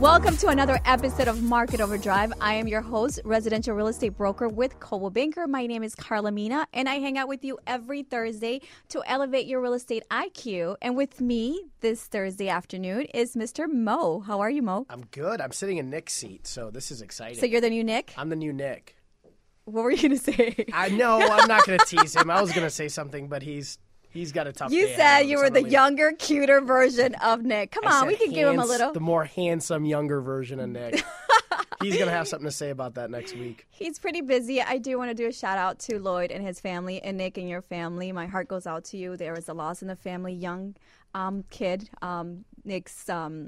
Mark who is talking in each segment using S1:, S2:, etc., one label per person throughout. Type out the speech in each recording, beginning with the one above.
S1: Welcome to another episode of Market Overdrive. I am your host, residential real estate broker with Coldwell Banker. My name is Carla Mina, and I hang out with you every Thursday to elevate your real estate IQ. And with me this Thursday afternoon is Mr. Mo. How are you, Mo?
S2: I'm good. I'm sitting in Nick's seat, so this is exciting.
S1: So you're the new Nick?
S2: I'm the new Nick.
S1: What were you going to say?
S2: I know. I'm not going to tease him. I was going to say something, but he's got a tough day.
S1: You said you were the younger, cuter version of Nick. Come on, we can give him a little.
S2: The more handsome, younger version of Nick. He's going to have something to say about that next week.
S1: He's pretty busy. I do want to do a shout out to Lloyd and his family and Nick and your family. My heart goes out to you. There was a loss in the family. Young kid, Nick's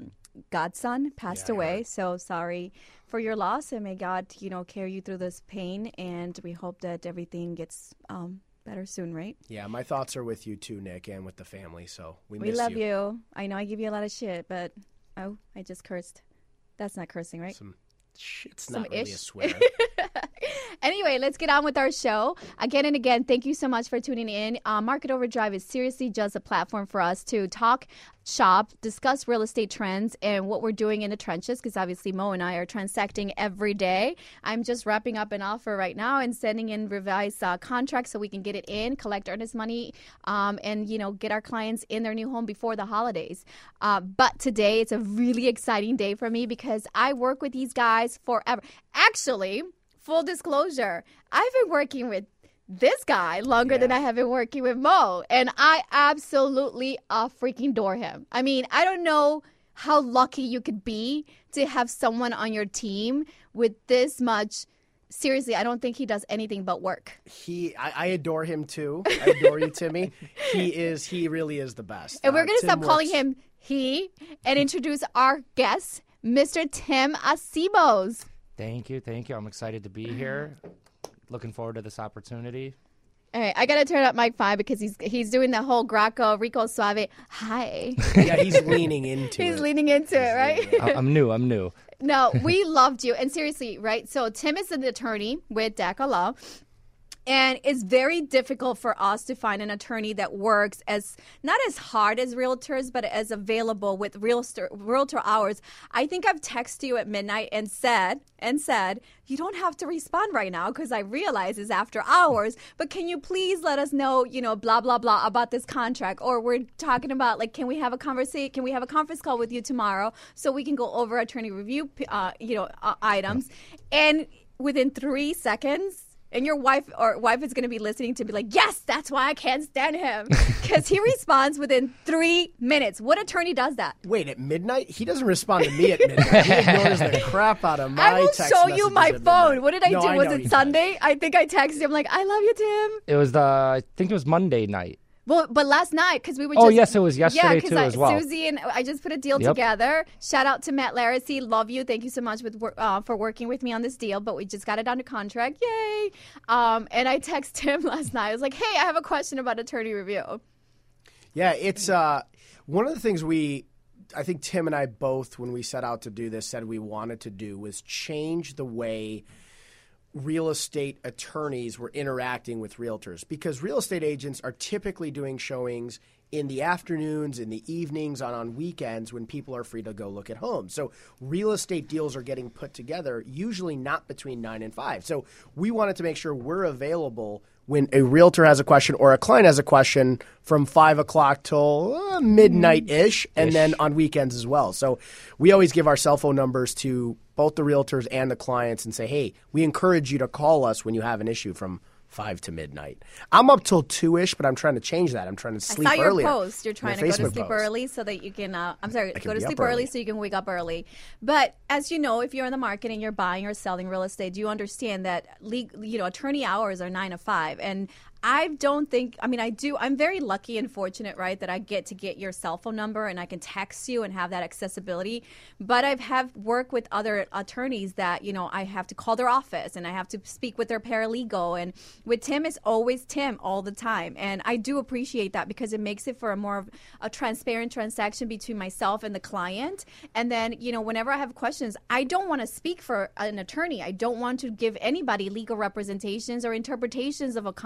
S1: godson passed away. So sorry for your loss, and may God, carry you through this pain. And we hope that everything gets better soon, right?
S2: Yeah, my thoughts are with you too, Nick, and with the family. So we
S1: miss you. We love you. I know I give you a lot of shit, but I just cursed. That's not cursing, right?
S2: Shit's not really a swear.
S1: Anyway, let's get on with our show. Again and again, thank you so much for tuning in. Market Overdrive is seriously just a platform for us to talk, shop, discuss real estate trends and what we're doing in the trenches, because obviously Mo and I are transacting every day. I'm just wrapping up an offer right now and sending in revised contracts so we can get it in, collect earnest money, and get our clients in their new home before the holidays. But today it's a really exciting day for me because I work with these guys forever. Actually, full disclosure, I've been working with this guy longer than I have been working with Mo, and I absolutely freaking adore him. I mean, I don't know how lucky you could be to have someone on your team with this much. Seriously, I don't think he does anything but work.
S2: I adore him too. I adore you, Timmy. He really is the best.
S1: And we're going to stop calling him he and introduce our guest, Mr. Tim Acebos.
S3: Thank you. I'm excited to be here. Looking forward to this opportunity.
S1: All right, I got to turn up Mike 5 because he's doing the whole Graco, Rico Suave. Hi.
S2: Yeah, he's leaning into it.
S1: He's leaning into it, right?
S3: I'm new.
S1: No, we loved you. And seriously, right? So Tim is an attorney with DACA Law. And it's very difficult for us to find an attorney that works not as hard as realtors, but as available with realtor hours. I think I've texted you at midnight and said, you don't have to respond right now because I realize it's after hours, but can you please let us know, blah, blah, blah about this contract? Or we're talking about, can we have a conversation? Can we have a conference call with you tomorrow so we can go over attorney review, items? And within 3 seconds, and your wife is going to be listening to be like, yes, that's why I can't stand him. Because he responds within 3 minutes. What attorney does that?
S2: Wait, at midnight? He doesn't respond to me at midnight. He ignores the crap out of my text messages.
S1: I will show you my phone. What did I do? Was it Sunday?
S2: Does.
S1: I think I texted him like, I love you, Tim.
S3: It was I think it was Monday night.
S1: Well, but last night, because we were
S3: just... Oh, yes, it was yesterday, too, as well.
S1: Susie and I just put a deal together. Shout out to Matt Larissy. Love you. Thank you so much for working with me on this deal, but we just got it under contract. Yay! And I texted him last night. I was like, hey, I have a question about attorney review.
S2: Yeah, it's one of the things I think Tim and I both, when we set out to do this, said we wanted to do was change the way real estate attorneys were interacting with realtors, because real estate agents are typically doing showings in the afternoons, in the evenings, on weekends when people are free to go look at homes. So real estate deals are getting put together, usually not between 9 and 5. So we wanted to make sure we're available when a realtor has a question or a client has a question from 5 o'clock till midnight-ish, and then on weekends as well. So we always give our cell phone numbers to both the realtors and the clients and say, hey, we encourage you to call us when you have an issue from 5 to midnight. I'm up till 2-ish, but I'm trying to change that. I'm trying to sleep earlier.
S1: I saw your post. You're trying to go to sleep early so that you can, go to sleep early so you can wake up early. But as you know, if you're in the market and you're buying or selling real estate, you understand that attorney hours are 9 to 5. And I do. I'm very lucky and fortunate, right, that I get your cell phone number and I can text you and have that accessibility. But I have worked with other attorneys that, I have to call their office and I have to speak with their paralegal. And with Tim, it's always Tim all the time. And I do appreciate that because it makes it for a more of a transparent transaction between myself and the client. And then, whenever I have questions, I don't want to speak for an attorney. I don't want to give anybody legal representations or interpretations of a contract.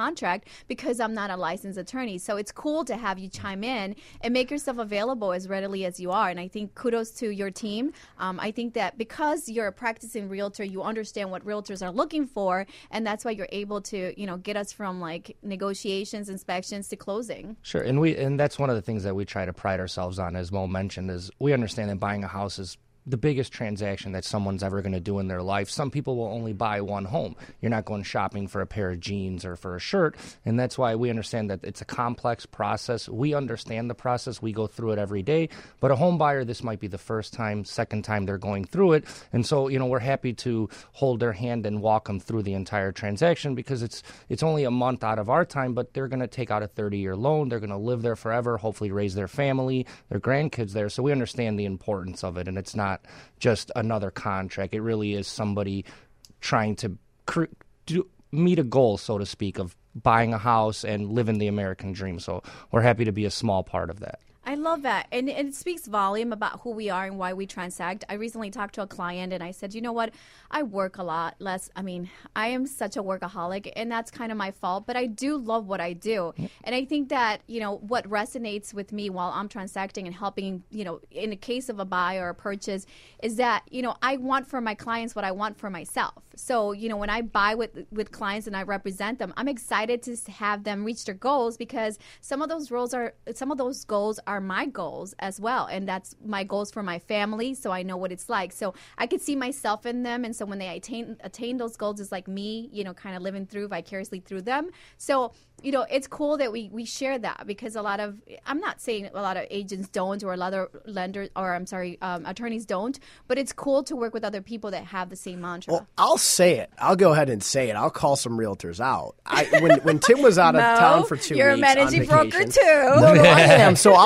S1: because I'm not a licensed attorney. So it's cool to have you chime in and make yourself available as readily as you are. And I think kudos to your team. I think that because you're a practicing realtor, you understand what realtors are looking for, and that's why you're able to, get us from like negotiations, inspections to closing.
S3: Sure, and that's one of the things that we try to pride ourselves on, as Mo mentioned, is we understand that buying a house is the biggest transaction that someone's ever going to do in their life. Some people will only buy one home. You're not going shopping for a pair of jeans or for a shirt, and that's why we understand that it's a complex process. We understand the process. We go through it every day, but a home buyer, this might be the first time, second time they're going through it, and so, we're happy to hold their hand and walk them through the entire transaction because it's only a month out of our time, but they're going to take out a 30-year loan. They're going to live there forever, hopefully raise their family, their grandkids there, so we understand the importance of it, and it's not just another contract. It really is somebody trying to meet a goal, so to speak, of buying a house and living the American dream. So we're happy to be a small part of that.
S1: I love that. And it speaks volume about who we are and why we transact. I recently talked to a client and I said, you know what? I work a lot less. I mean, I am such a workaholic and that's kind of my fault, but I do love what I do. Yep. And I think that, what resonates with me while I'm transacting and helping, in the case of a buy or a purchase is that, I want for my clients what I want for myself. So, when I buy with clients and I represent them, I'm excited to have them reach their goals because some of those goals are my goals as well, and that's my goals for my family, so I know what it's like. So I could see myself in them, and so when they attain those goals, it's like me, kind of living through vicariously through them. So it's cool that we share that because I'm not saying a lot of agents don't or a lot of lenders or attorneys don't, but it's cool to work with other people that have the same mantra.
S2: Well, I'll say it. I'll go ahead and say it. I'll call some realtors out. When Tim was out of town for 2 weeks,
S1: you're a managing broker too.
S2: No, I am. So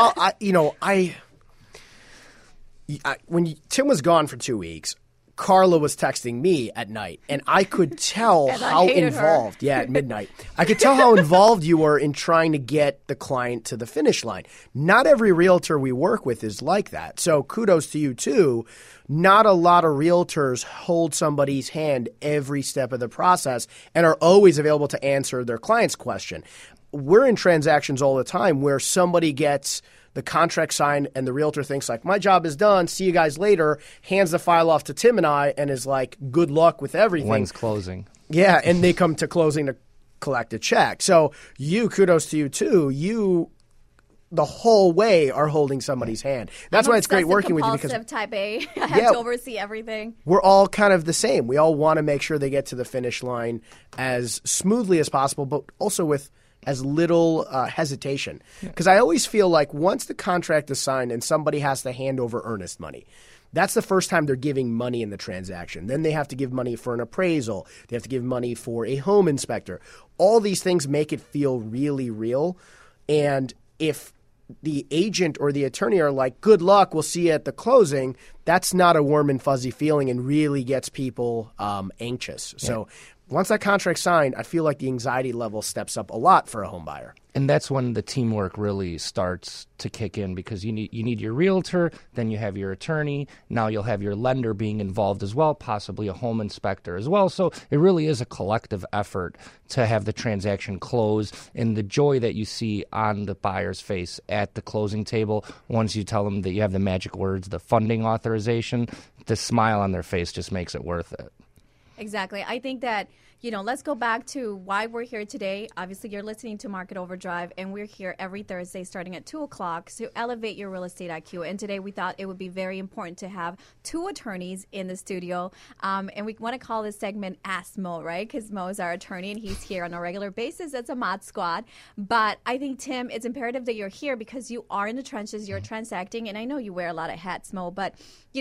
S2: when Tim was gone for 2 weeks, Carla was texting me at night, and I could tell how involved. Yeah, at midnight. I could tell how involved you were in trying to get the client to the finish line. Not every realtor we work with is like that. So kudos to you, too. Not a lot of realtors hold somebody's hand every step of the process and are always available to answer their client's question. We're in transactions all the time where somebody gets the contract signed and the realtor thinks like, my job is done, see you guys later, hands the file off to Tim and I and is like, good luck with everything.
S3: When's closing?
S2: Yeah, and they come to closing to collect a check. So kudos to you too. The whole way are holding somebody's hand. That's why it's great working with you because
S1: type A. I have to oversee everything.
S2: We're all kind of the same. We all want to make sure they get to the finish line as smoothly as possible, but also with as little hesitation. Because I always feel like once the contract is signed and somebody has to hand over earnest money, that's the first time they're giving money in the transaction. Then they have to give money for an appraisal. They have to give money for a home inspector. All these things make it feel really real. And if the agent or the attorney are like, good luck, we'll see you at the closing, that's not a warm and fuzzy feeling and really gets people anxious. Yeah. So once that contract's signed, I feel like the anxiety level steps up a lot for a home buyer.
S3: And that's when the teamwork really starts to kick in because you need your realtor, then you have your attorney, now you'll have your lender being involved as well, possibly a home inspector as well. So it really is a collective effort to have the transaction close, and the joy that you see on the buyer's face at the closing table once you tell them that you have the magic words, the funding authorization, the smile on their face just makes it worth it.
S1: Exactly. I think that, let's go back to why we're here today. Obviously, you're listening to Market Overdrive, and we're here every Thursday starting at 2 o'clock to elevate your real estate IQ. And today we thought it would be very important to have two attorneys in the studio. And we want to call this segment Ask Mo, right? Because Mo is our attorney, and he's here on a regular basis. That's a mod squad. But I think, Tim, it's imperative that you're here because you are in the trenches, you're transacting, and I know you wear a lot of hats, Mo, but,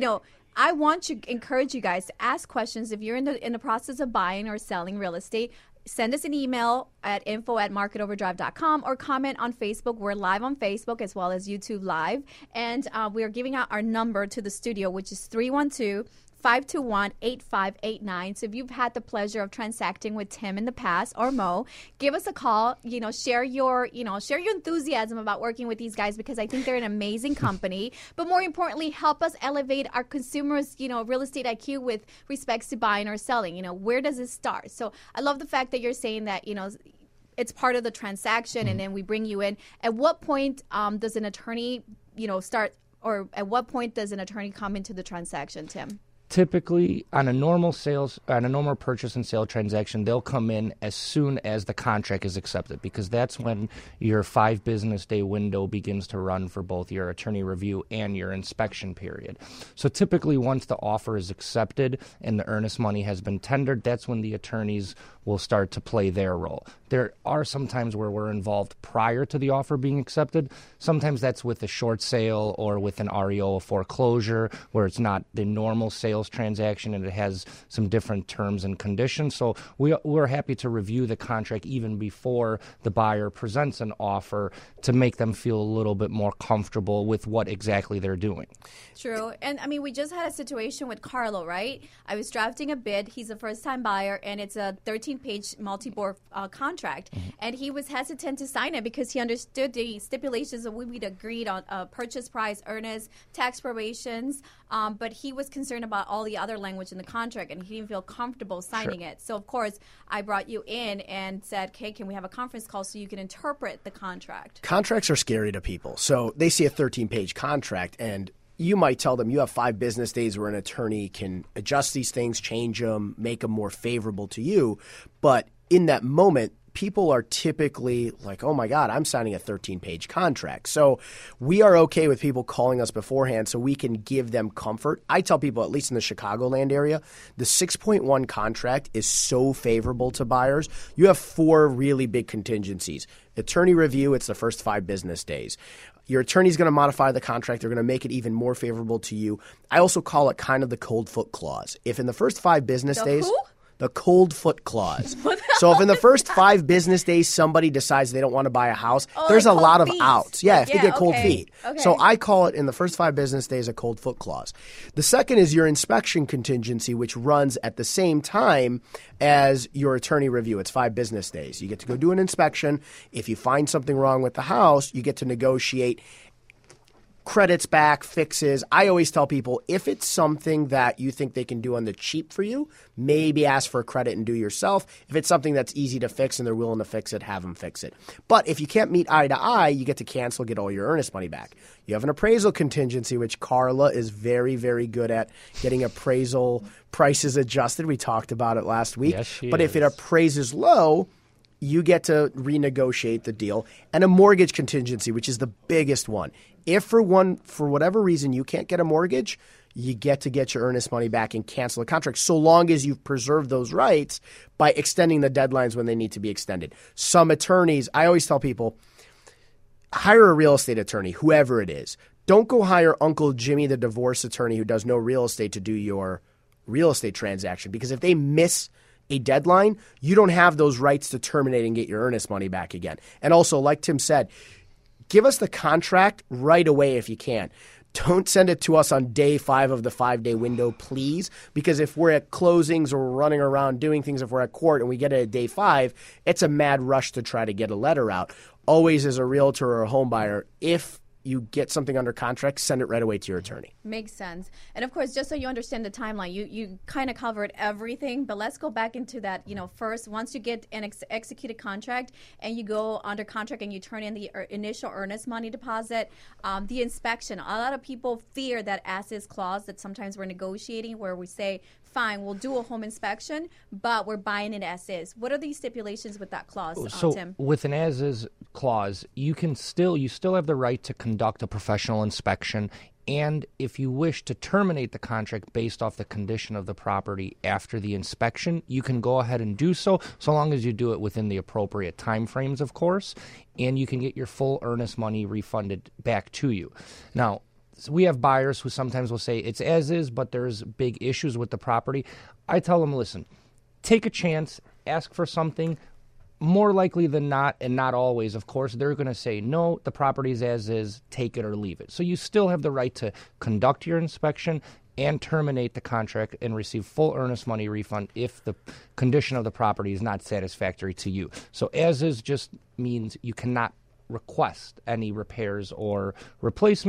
S1: I want to encourage you guys to ask questions if you're in the process of buying or selling real estate. Send us an email at info@marketoverdrive.com or comment on Facebook. We're live on Facebook as well as YouTube Live. And we are giving out our number to the studio, which is 312-521-8589. So if you've had the pleasure of transacting with Tim in the past or Mo, give us a call. Share your enthusiasm about working with these guys because I think they're an amazing company. But more importantly, help us elevate our consumers, real estate IQ with respects to buying or selling. Where does it start? So I love the fact that you're saying that, it's part of the transaction, and then we bring you in. At what point does an attorney, start, or at what point does an attorney come into the transaction, Tim?
S3: Typically, on a normal purchase and sale transaction, they'll come in as soon as the contract is accepted, because that's when your 5 business day window begins to run for both your attorney review and your inspection period. So typically, once the offer is accepted and the earnest money has been tendered, that's when the attorneys will start to play their role. There are some times where we're involved prior to the offer being accepted. Sometimes that's with a short sale or with an REO, a foreclosure, where it's not the normal sales transaction and it has some different terms and conditions. So we're happy to review the contract even before the buyer presents an offer to make them feel a little bit more comfortable with what exactly they're doing.
S1: True. And I mean, we just had a situation with Carlo, right? I was drafting a bid. He's a first-time buyer, and it's a 13-page multi-board contract. Mm-hmm. And he was hesitant to sign it because he understood the stipulations that we'd agreed on: purchase price, earnest, tax probations. But he was concerned about all the other language in the contract, and he didn't feel comfortable signing it. So, of course, I brought you in and said, okay, can we have a conference call so you can interpret the contract?
S2: Contracts are scary to people. So they see a 13-page contract, and you might tell them you have 5 business days where an attorney can adjust these things, change them, make them more favorable to you. But in that moment, people are typically like, oh my God, I'm signing a 13-page contract. So we are okay with people calling us beforehand so we can give them comfort. I tell people, at least in the Chicagoland area, the 6.1 contract is so favorable to buyers. You have 4 really big contingencies. Attorney review, it's the first 5 business days. Your attorney's going to modify the contract. They're going to make it even more favorable to you. I also call it kind of the cold foot clause. If in the first 5 business days...
S1: Who?
S2: The cold foot clause. So if in the first 5 business days somebody decides they don't want to buy a house, there's a lot of outs. Yeah, if they get cold feet.
S1: Okay.
S2: So I call it in the first 5 business days a cold foot clause. The second is your inspection contingency, which runs at the same time as your attorney review. It's 5 business days. You get to go do an inspection. If you find something wrong with the house, you get to negotiate credits back, fixes. I always tell people, if it's something that you think they can do on the cheap for you, maybe ask for a credit and do yourself. If it's something that's easy to fix and they're willing to fix it, have them fix it. But if you can't meet eye to eye, you get to cancel, get all your earnest money back. You have an appraisal contingency, which Carla is very, very good at getting appraisal prices adjusted. We talked about it last week.
S3: Yes, she
S2: but
S3: is.
S2: if it appraises low, you get to renegotiate the deal. And a mortgage contingency, which is the biggest one. If for whatever reason you can't get a mortgage, you get to get your earnest money back and cancel the contract, so long as you've preserved those rights by extending the deadlines when they need to be extended. Some attorneys, I always tell people, hire a real estate attorney, whoever it is. Don't go hire Uncle Jimmy, the divorce attorney who does no real estate, to do your real estate transaction, because if they miss a deadline, you don't have those rights to terminate and get your earnest money back again. And also, like Tim said, give us the contract right away if you can. Don't send it to us on day 5 of the 5-day window, please, because if we're at closings or we're running around doing things, if we're at court and we get it at day 5, it's a mad rush to try to get a letter out. Always, as a realtor or a home buyer, if you get something under contract, send it right away to your attorney.
S1: Makes sense. And of course, just so you understand the timeline, you kind of covered everything, but let's go back into that. First, once you get an executed contract and you go under contract and you turn in the initial earnest money deposit, the inspection. A lot of people fear that as-is clause that sometimes we're negotiating, where we say, fine, we'll do a home inspection, but we're buying it as is. What are the stipulations with that clause, Tim?
S3: With an as-is clause, you still have the right to conduct a professional inspection, and if you wish to terminate the contract based off the condition of the property after the inspection, you can go ahead and do so long as you do it within the appropriate time frames, of course, and you can get your full earnest money refunded back to you. Now, we have buyers who sometimes will say it's as is, but there's big issues with the property. I tell them, listen, take a chance, ask for something. More likely than not, and not always, of course, they're going to say, no, the property's as is, take it or leave it. So you still have the right to conduct your inspection and terminate the contract and receive full earnest money refund if the condition of the property is not satisfactory to you. So as is just means you cannot request any repairs or replacements,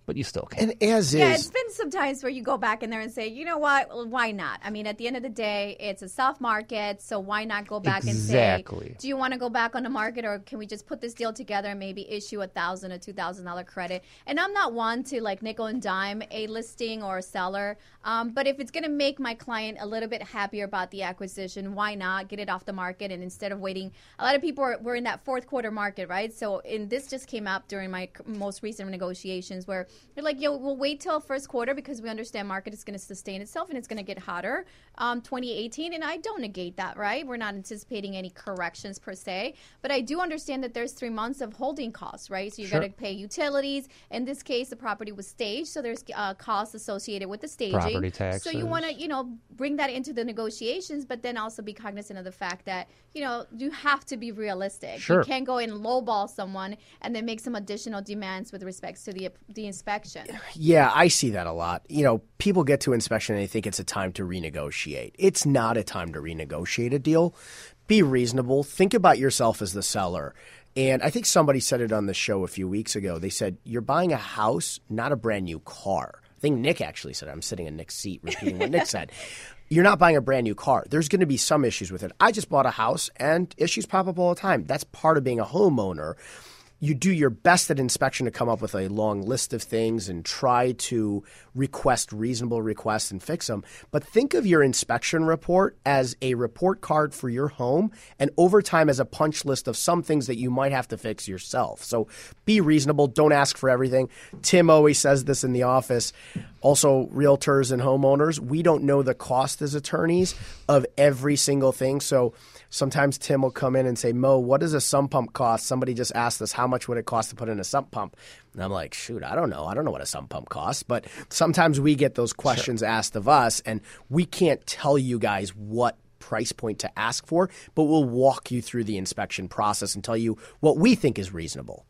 S3: but you still can.
S2: And as
S1: Yeah,
S2: is,
S1: it's been some times where you go back in there and say, you know what, well, why not? I mean, at the end of the day, it's a soft market, so why not go back and say, do you want to go back on the market, or can we just put this deal together and maybe issue $1,000 or $2,000 credit? And I'm not one to like nickel and dime a listing or a seller, but if it's going to make my client a little bit happier about the acquisition, why not get it off the market? And instead of waiting, a lot of people were in that fourth quarter market, right? So this just came up during my most recent negotiations where they're like, yo, we'll wait till first quarter because we understand market is going to sustain itself and it's going to get hotter 2018. And I don't negate that, right? We're not anticipating any corrections per se, but I do understand that there's 3 months of holding costs, right? So you got to pay utilities. In this case, the property was staged, so there's costs associated with the staging.
S3: Property taxes.
S1: So you want to, bring that into the negotiations, but then also be cognizant of the fact that, you have to be realistic.
S3: Sure.
S1: You can't go and lowball someone and then make some additional demands with respects to the inspection.
S2: Yeah, I see that a lot. People get to inspection and they think it's a time to renegotiate. It's not a time to renegotiate a deal. Be reasonable. Think about yourself as the seller. And I think somebody said it on the show a few weeks ago. They said, you're buying a house, not a brand new car. I think Nick actually said it. I'm sitting in Nick's seat repeating what Nick said. You're not buying a brand new car. There's going to be some issues with it. I just bought a house and issues pop up all the time. That's part of being a homeowner. You do your best at inspection to come up with a long list of things and try to request reasonable requests and fix them. But think of your inspection report as a report card for your home and over time as a punch list of some things that you might have to fix yourself. So be reasonable. Don't ask for everything. Tim always says this in the office. Also, realtors and homeowners, we don't know the cost as attorneys of every single thing. So sometimes Tim will come in and say, Mo, what does a sump pump cost? Somebody just asked us, how much would it cost to put in a sump pump? And I'm like, shoot, I don't know. I don't know what a sump pump costs. But sometimes we get those questions asked of us, and we can't tell you guys what price point to ask for, but we'll walk you through the inspection process and tell you what we think is reasonable.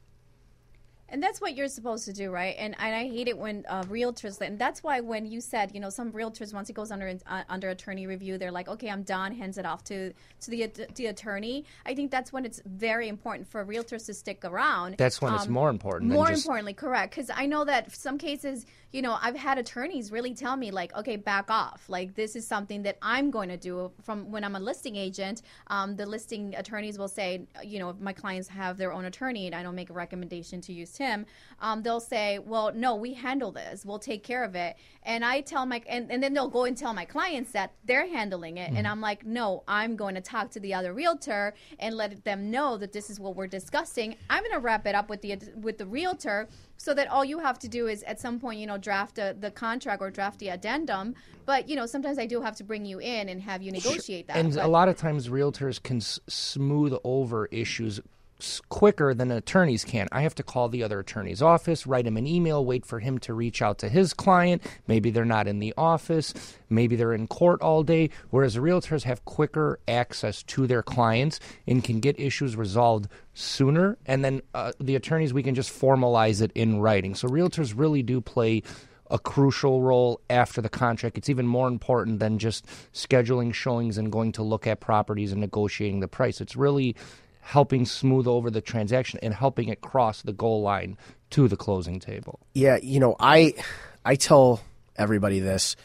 S1: And that's what you're supposed to do, right? And I hate it when realtors, and that's why when you said, some realtors, once it goes under attorney review, they're like, okay, I'm done, hands it off to the attorney. I think that's when it's very important for realtors to stick around.
S3: That's when it's more important.
S1: More importantly, correct. Because I know that some cases, I've had attorneys really tell me, like, okay, back off. Like, this is something that I'm going to do from when I'm a listing agent. The listing attorneys will say, if my clients have their own attorney and I don't make a recommendation to use him, they'll say, well, no, we handle this. We'll take care of it. And I tell and then they'll go and tell my clients that they're handling it. Mm-hmm. And I'm like, no, I'm going to talk to the other realtor and let them know that this is what we're discussing. I'm going to wrap it up with the realtor so that all you have to do is at some point, draft the contract or draft the addendum. But, sometimes I do have to bring you in and have you negotiate that.
S3: And a lot of times realtors can smooth over issues quicker than attorneys can. I have to call the other attorney's office, write him an email, wait for him to reach out to his client. Maybe they're not in the office. Maybe they're in court all day, whereas realtors have quicker access to their clients and can get issues resolved sooner. And then the attorneys, we can just formalize it in writing. So realtors really do play a crucial role after the contract. It's even more important than just scheduling showings and going to look at properties and negotiating the price. It's really helping smooth over the transaction and helping it cross the goal line to the closing table.
S2: Yeah, I tell everybody this.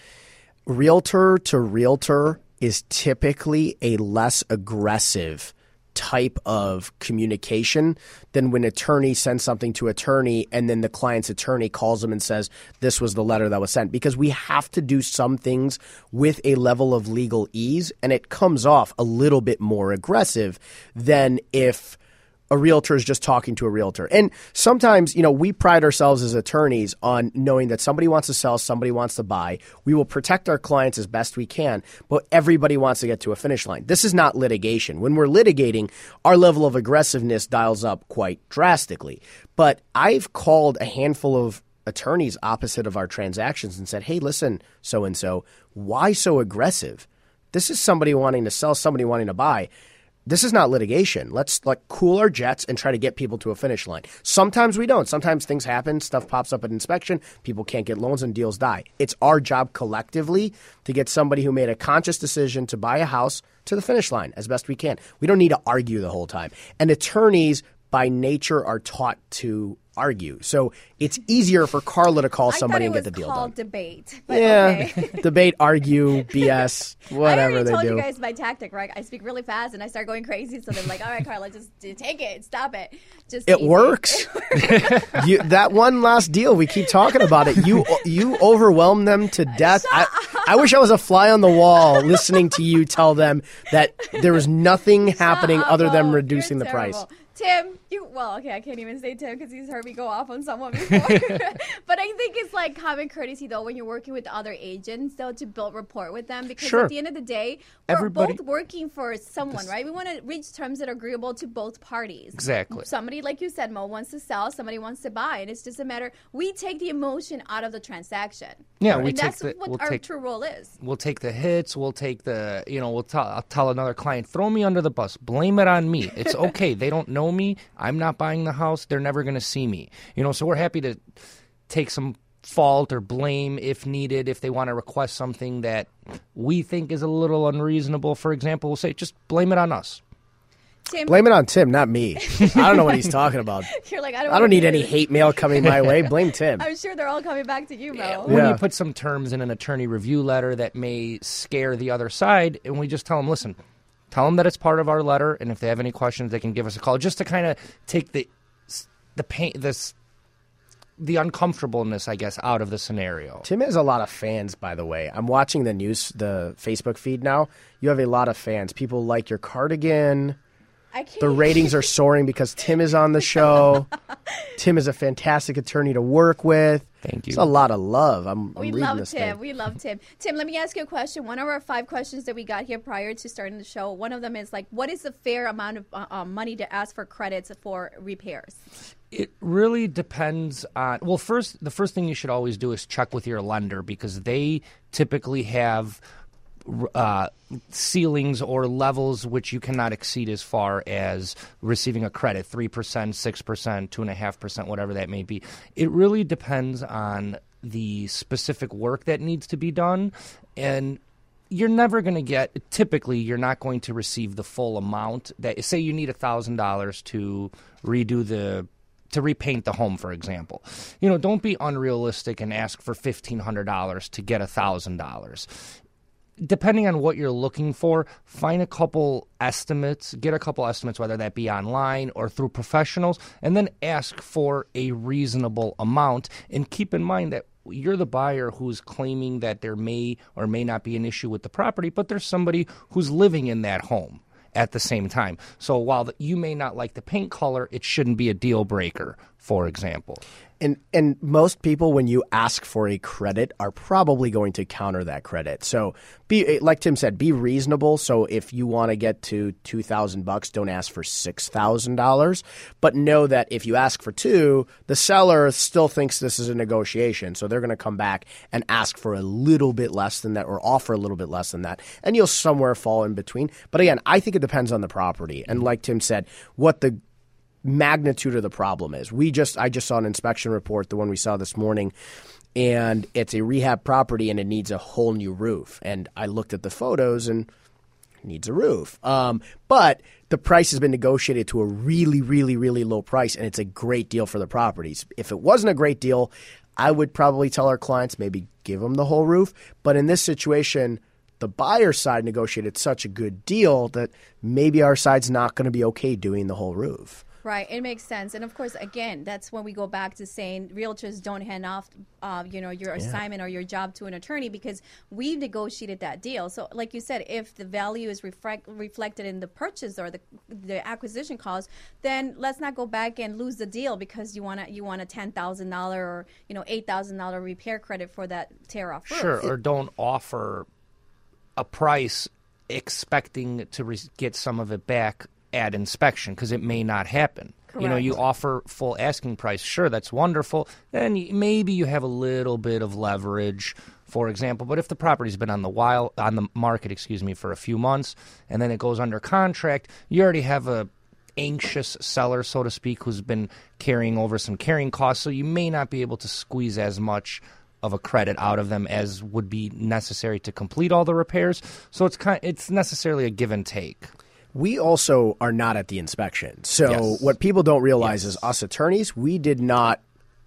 S2: Realtor to realtor is typically a less aggressive type of communication than when attorney sends something to attorney and then the client's attorney calls them and says, this was the letter that was sent. Because we have to do some things with a level of legal ease, and it comes off a little bit more aggressive than if a realtor is just talking to a realtor. And sometimes, we pride ourselves as attorneys on knowing that somebody wants to sell, somebody wants to buy. We will protect our clients as best we can, but everybody wants to get to a finish line. This is not litigation. When we're litigating, our level of aggressiveness dials up quite drastically. But I've called a handful of attorneys opposite of our transactions and said, hey, listen, so-and-so, why so aggressive? This is somebody wanting to sell, somebody wanting to buy. This is not litigation. Let's cool our jets and try to get people to a finish line. Sometimes we don't. Sometimes things happen. Stuff pops up at inspection. People can't get loans and deals die. It's our job collectively to get somebody who made a conscious decision to buy a house to the finish line as best we can. We don't need to argue the whole time. And attorneys by nature are taught to argue. So it's easier for Carla to call somebody and get the deal done.
S1: I thought it was called debate. But
S2: yeah,
S1: okay.
S2: Debate, argue, BS, whatever they do.
S1: I already told you guys my tactic, right? I speak really fast and I start going crazy. So they're like, all right, Carla, just take it. Stop it.
S2: It works. That one last deal, we keep talking about it. You overwhelmed them to death. I wish I was a fly on the wall listening to you tell them that there was nothing happening other than reducing the price.
S1: Tim, I can't even say Tim because he's heard me go off on someone before. But I think it's like common courtesy, though, when you're working with other agents, though, to build rapport with them. Because at the end of the day, we're both working for someone, right? We want to reach terms that are agreeable to both parties.
S3: Exactly.
S1: Somebody, like you said, Mo, wants to sell. Somebody wants to buy. And it's just a matter, we take the emotion out of the transaction.
S3: Yeah,
S1: and that's what our true role is.
S3: We'll take the hits. We'll take the, I'll tell another client, throw me under the bus. Blame it on me. It's okay. They don't know me. I'm not buying the house. They're never going to see me. So we're happy to take some fault or blame if needed. If they want to request something that we think is a little unreasonable, for example, we'll say, just blame it on us.
S1: Tim,
S2: blame it on Tim, not me. I don't know what he's talking about.
S1: You're like,
S2: I don't need any hate mail coming my way. Blame Tim.
S1: I'm sure they're all coming back to you, Mo. Yeah.
S3: When you put some terms in an attorney review letter that may scare the other side, and we just tell them, listen, tell them that it's part of our letter, and if they have any questions, they can give us a call, just to kind of take the pain, the uncomfortableness, I guess, out of the scenario.
S2: Tim has a lot of fans, by the way. I'm watching the Facebook feed now. You have a lot of fans. People like your cardigan. The ratings are soaring because Tim is on the show. Tim is a fantastic attorney to work with.
S3: Thank you.
S2: It's a lot of love.
S1: We love Tim. We love Tim. Tim, let me ask you a question. One of our 5 questions that we got here prior to starting the show, one of them is like, what is the fair amount of money to ask for credits for repairs?
S3: It really depends on, the first thing you should always do is check with your lender, because they typically have ceilings or levels which you cannot exceed as far as receiving a credit, 3%, 6%, 2.5%, whatever that may be. It really depends on the specific work that needs to be done, and you're never going to typically you're not going to receive the full amount. That, say you need $1,000 to repaint the home, for example. Don't be unrealistic and ask for $1,500 to get $1,000. Depending on what you're looking for, find a couple estimates, whether that be online or through professionals, and then ask for a reasonable amount. And keep in mind that you're the buyer who's claiming that there may or may not be an issue with the property, but there's somebody who's living in that home at the same time. So while you may not like the paint color, it shouldn't be a deal breaker, for example.
S2: And most people, when you ask for a credit, are probably going to counter that credit. So like Tim said, be reasonable. So if you want to get to $2,000, don't ask for $6,000. But know that if you ask for $2,000, the seller still thinks this is a negotiation. So they're going to come back and ask for a little bit less than that, or offer a little bit less than that. And you'll somewhere fall in between. But again, I think it depends on the property. And like Tim said, what the magnitude of the problem is. I just saw an inspection report, the one we saw this morning, and it's a rehab property and it needs a whole new roof. And I looked at the photos and it needs a roof. But the price has been negotiated to a really, really, really low price, and it's a great deal for the properties. If it wasn't a great deal, I would probably tell our clients maybe give them the whole roof. But in this situation, the buyer side negotiated such a good deal that maybe our side's not going to be okay doing the whole roof.
S1: Right. It makes sense. And of course, again, that's when we go back to saying realtors don't hand off, your assignment or your job to an attorney, because we've negotiated that deal. So like you said, if the value is reflected in the purchase or the acquisition cost, then let's not go back and lose the deal because you want a $10,000 or, $8,000 repair credit for that tear off roof.
S3: Sure. Or don't offer a price expecting to get some of it back at inspection, because it may not happen.
S1: Correct.
S3: You offer full asking price. Sure, that's wonderful. Then maybe you have a little bit of leverage, for example. But if the property's been on the market, for a few months, and then it goes under contract, you already have a anxious seller, so to speak, who's been carrying over some carrying costs. So you may not be able to squeeze as much of a credit out of them as would be necessary to complete all the repairs. So it's necessarily a give and take.
S2: we also are not at the inspection. So
S3: Yes.
S2: what people don't realize is us attorneys, we did not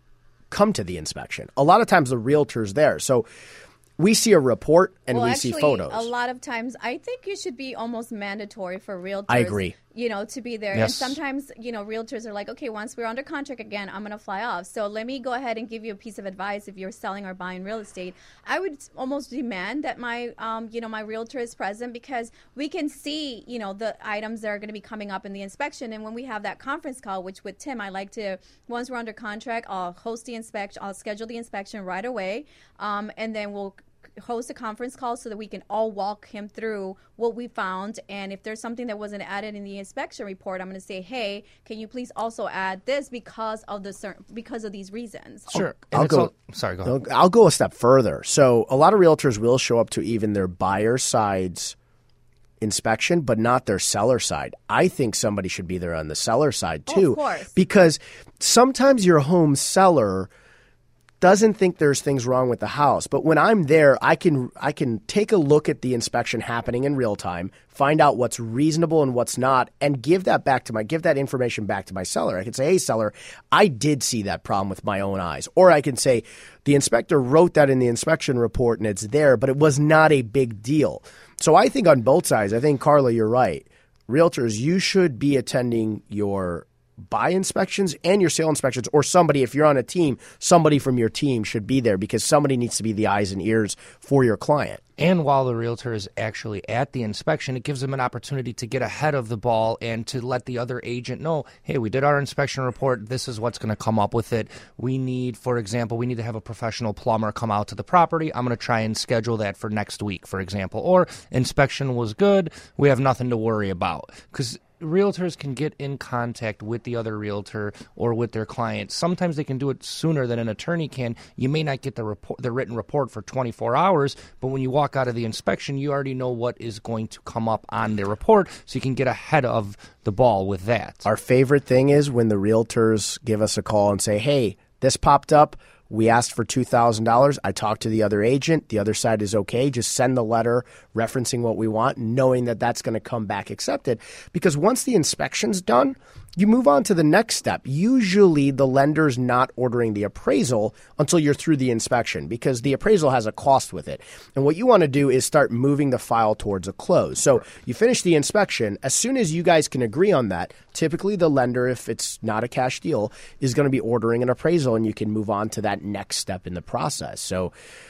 S2: come to the inspection. A lot of times the realtor's there. So we see a report and we see photos.
S1: A lot of times, I think it should be almost mandatory for realtors.
S2: I agree.
S1: To be there.
S3: Yes.
S1: And sometimes, realtors are like, okay, once we're under contract again, I'm going to fly off. So let me go ahead and give you a piece of advice. If you're selling or buying real estate, I would almost demand that my, my realtor is present, because we can see, the items that are going to be coming up in the inspection. And when we have that conference call, which with Tim, I like to, once we're under contract, I'll host the inspection. I'll schedule the inspection right away. And then we'll host a conference call so that we can all walk him through what we found. And if there's something that wasn't added in the inspection report, I'm going to say, hey, can you please also add this because of these reasons?
S3: Sure. Sorry, go ahead.
S2: I'll go a step further. So a lot of realtors will show up to even their buyer side's inspection, but not their seller side. I think somebody should be there on the seller side too.
S1: Of course.
S2: Because sometimes your home seller doesn't think there's things wrong with the house. But when I'm there, I can take a look at the inspection happening in real time, find out what's reasonable and what's not, and give that information back to my seller. I can say, hey, seller, I did see that problem with my own eyes. Or I can say, the inspector wrote that in the inspection report and it's there, but it was not a big deal. So I think on both sides, I think, Carla, you're right. Realtors, you should be attending your buy inspections and your sale inspections, or somebody, if you're on a team, somebody from your team should be there, because somebody needs to be the eyes and ears for your client.
S3: And while the realtor is actually at the inspection, it gives them an opportunity to get ahead of the ball and to let the other agent know, hey, we did our inspection report. This is what's going to come up with it. We need, for example, to have a professional plumber come out to the property. I'm going to try and schedule that for next week, for example. Or inspection was good. We have nothing to worry about. Because realtors can get in contact with the other realtor or with their client. Sometimes they can do it sooner than an attorney can. You may not get the written report for 24 hours, but when you walk out of the inspection, you already know what is going to come up on the report, so you can get ahead of the ball with that.
S2: Our favorite thing is when the realtors give us a call and say, hey, this popped up. We asked for $2,000. I talked to the other agent. The other side is okay. Just send the letter referencing what we want, knowing that that's going to come back accepted. Because once the inspection's done, you move on to the next step. Usually the lender's not ordering the appraisal until you're through the inspection, because the appraisal has a cost with it. And what you want to do is start moving the file towards a close. So you finish the inspection. As soon as you guys can agree on that, typically the lender, if it's not a cash deal, is going to be ordering an appraisal, and you can move on to that next step in the process. So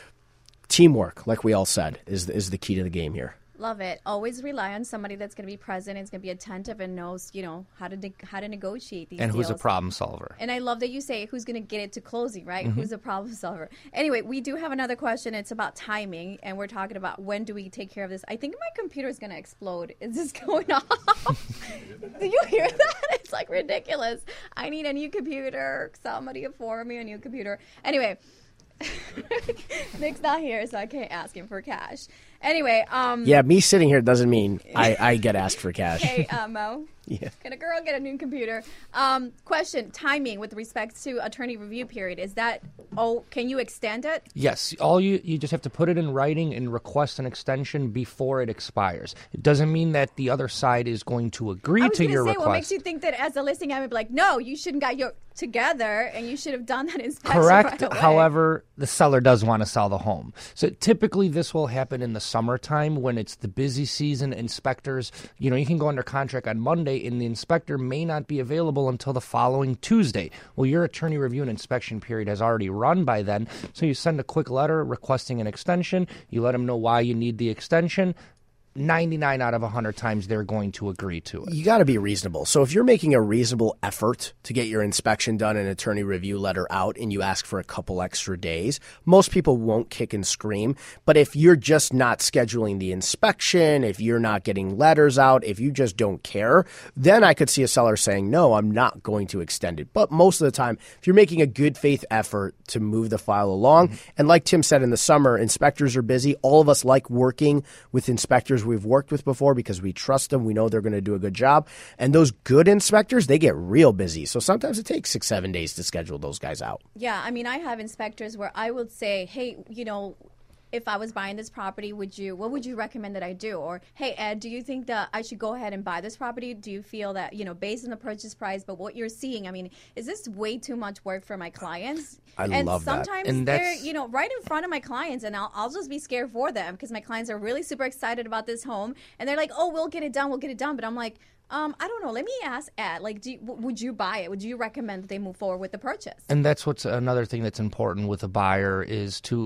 S2: teamwork, like we all said, is the key to the game here.
S1: Love it. Always rely on somebody that's going to be present and is going to be attentive and knows, how to negotiate these
S3: And
S1: deals.
S3: who's a problem solver.
S1: And I love that you say who's going to get it to closing, right? Who's a problem solver. Anyway, we do have another question. It's about timing, and we're talking about when do we take care of this. I think my computer is going to explode. Is this going off? Do you hear that? It's like ridiculous. I need a new computer. Somebody afford me a new computer. Anyway. Nick's not here, so I can't ask him for cash. Anyway,
S2: yeah, me sitting here doesn't mean I get asked for cash.
S1: Hey, Mo.
S2: Yeah.
S1: Can a girl get a new computer? Question, timing with respect to attorney review period. Is that, can you extend it?
S3: Yes. All you just have to put it in writing and request an extension before it expires. It doesn't mean that the other side is going to agree to your request.
S1: What makes you think that as a listing, I would be like, no, you shouldn't got your together and you should have done that inspection
S3: Correct.
S1: right away.
S3: However, the seller does want to sell the home. So typically this will happen in the summertime when it's the busy season. Inspectors, you can go under contract on Monday and the inspector may not be available until the following Tuesday. Well, your attorney review and inspection period has already run by then. So you send a quick letter requesting an extension. You let them know why you need the extension. 99 out of 100 times they're going to agree to it.
S2: You got to be reasonable. So if you're making a reasonable effort to get your inspection done and attorney review letter out and you ask for a couple extra days, most people won't kick and scream. But if you're just not scheduling the inspection, if you're not getting letters out, if you just don't care, then I could see a seller saying, no, I'm not going to extend it. But most of the time, if you're making a good faith effort to move the file along, and like Tim said, in the summer, inspectors are busy. All of us like working with inspectors we've worked with before because we trust them. We know they're going to do a good job. And those good inspectors, they get real busy. So sometimes it takes 6-7 days to schedule those guys out.
S1: Yeah, I mean, I have inspectors where I would say, hey, if I was buying this property, what would you recommend that I do? Or, hey, Ed, do you think that I should go ahead and buy this property? Do you feel that, based on the purchase price, but what you're seeing, I mean, is this way too much work for my clients?
S2: I love that.
S1: And sometimes they're, right in front of my clients, and I'll just be scared for them because my clients are really super excited about this home, and they're like, oh, we'll get it done. But I'm like, I don't know. Let me ask Ed. Like, would you buy it? Would you recommend that they move forward with the purchase?
S3: And that's what's another thing that's important with a buyer is to,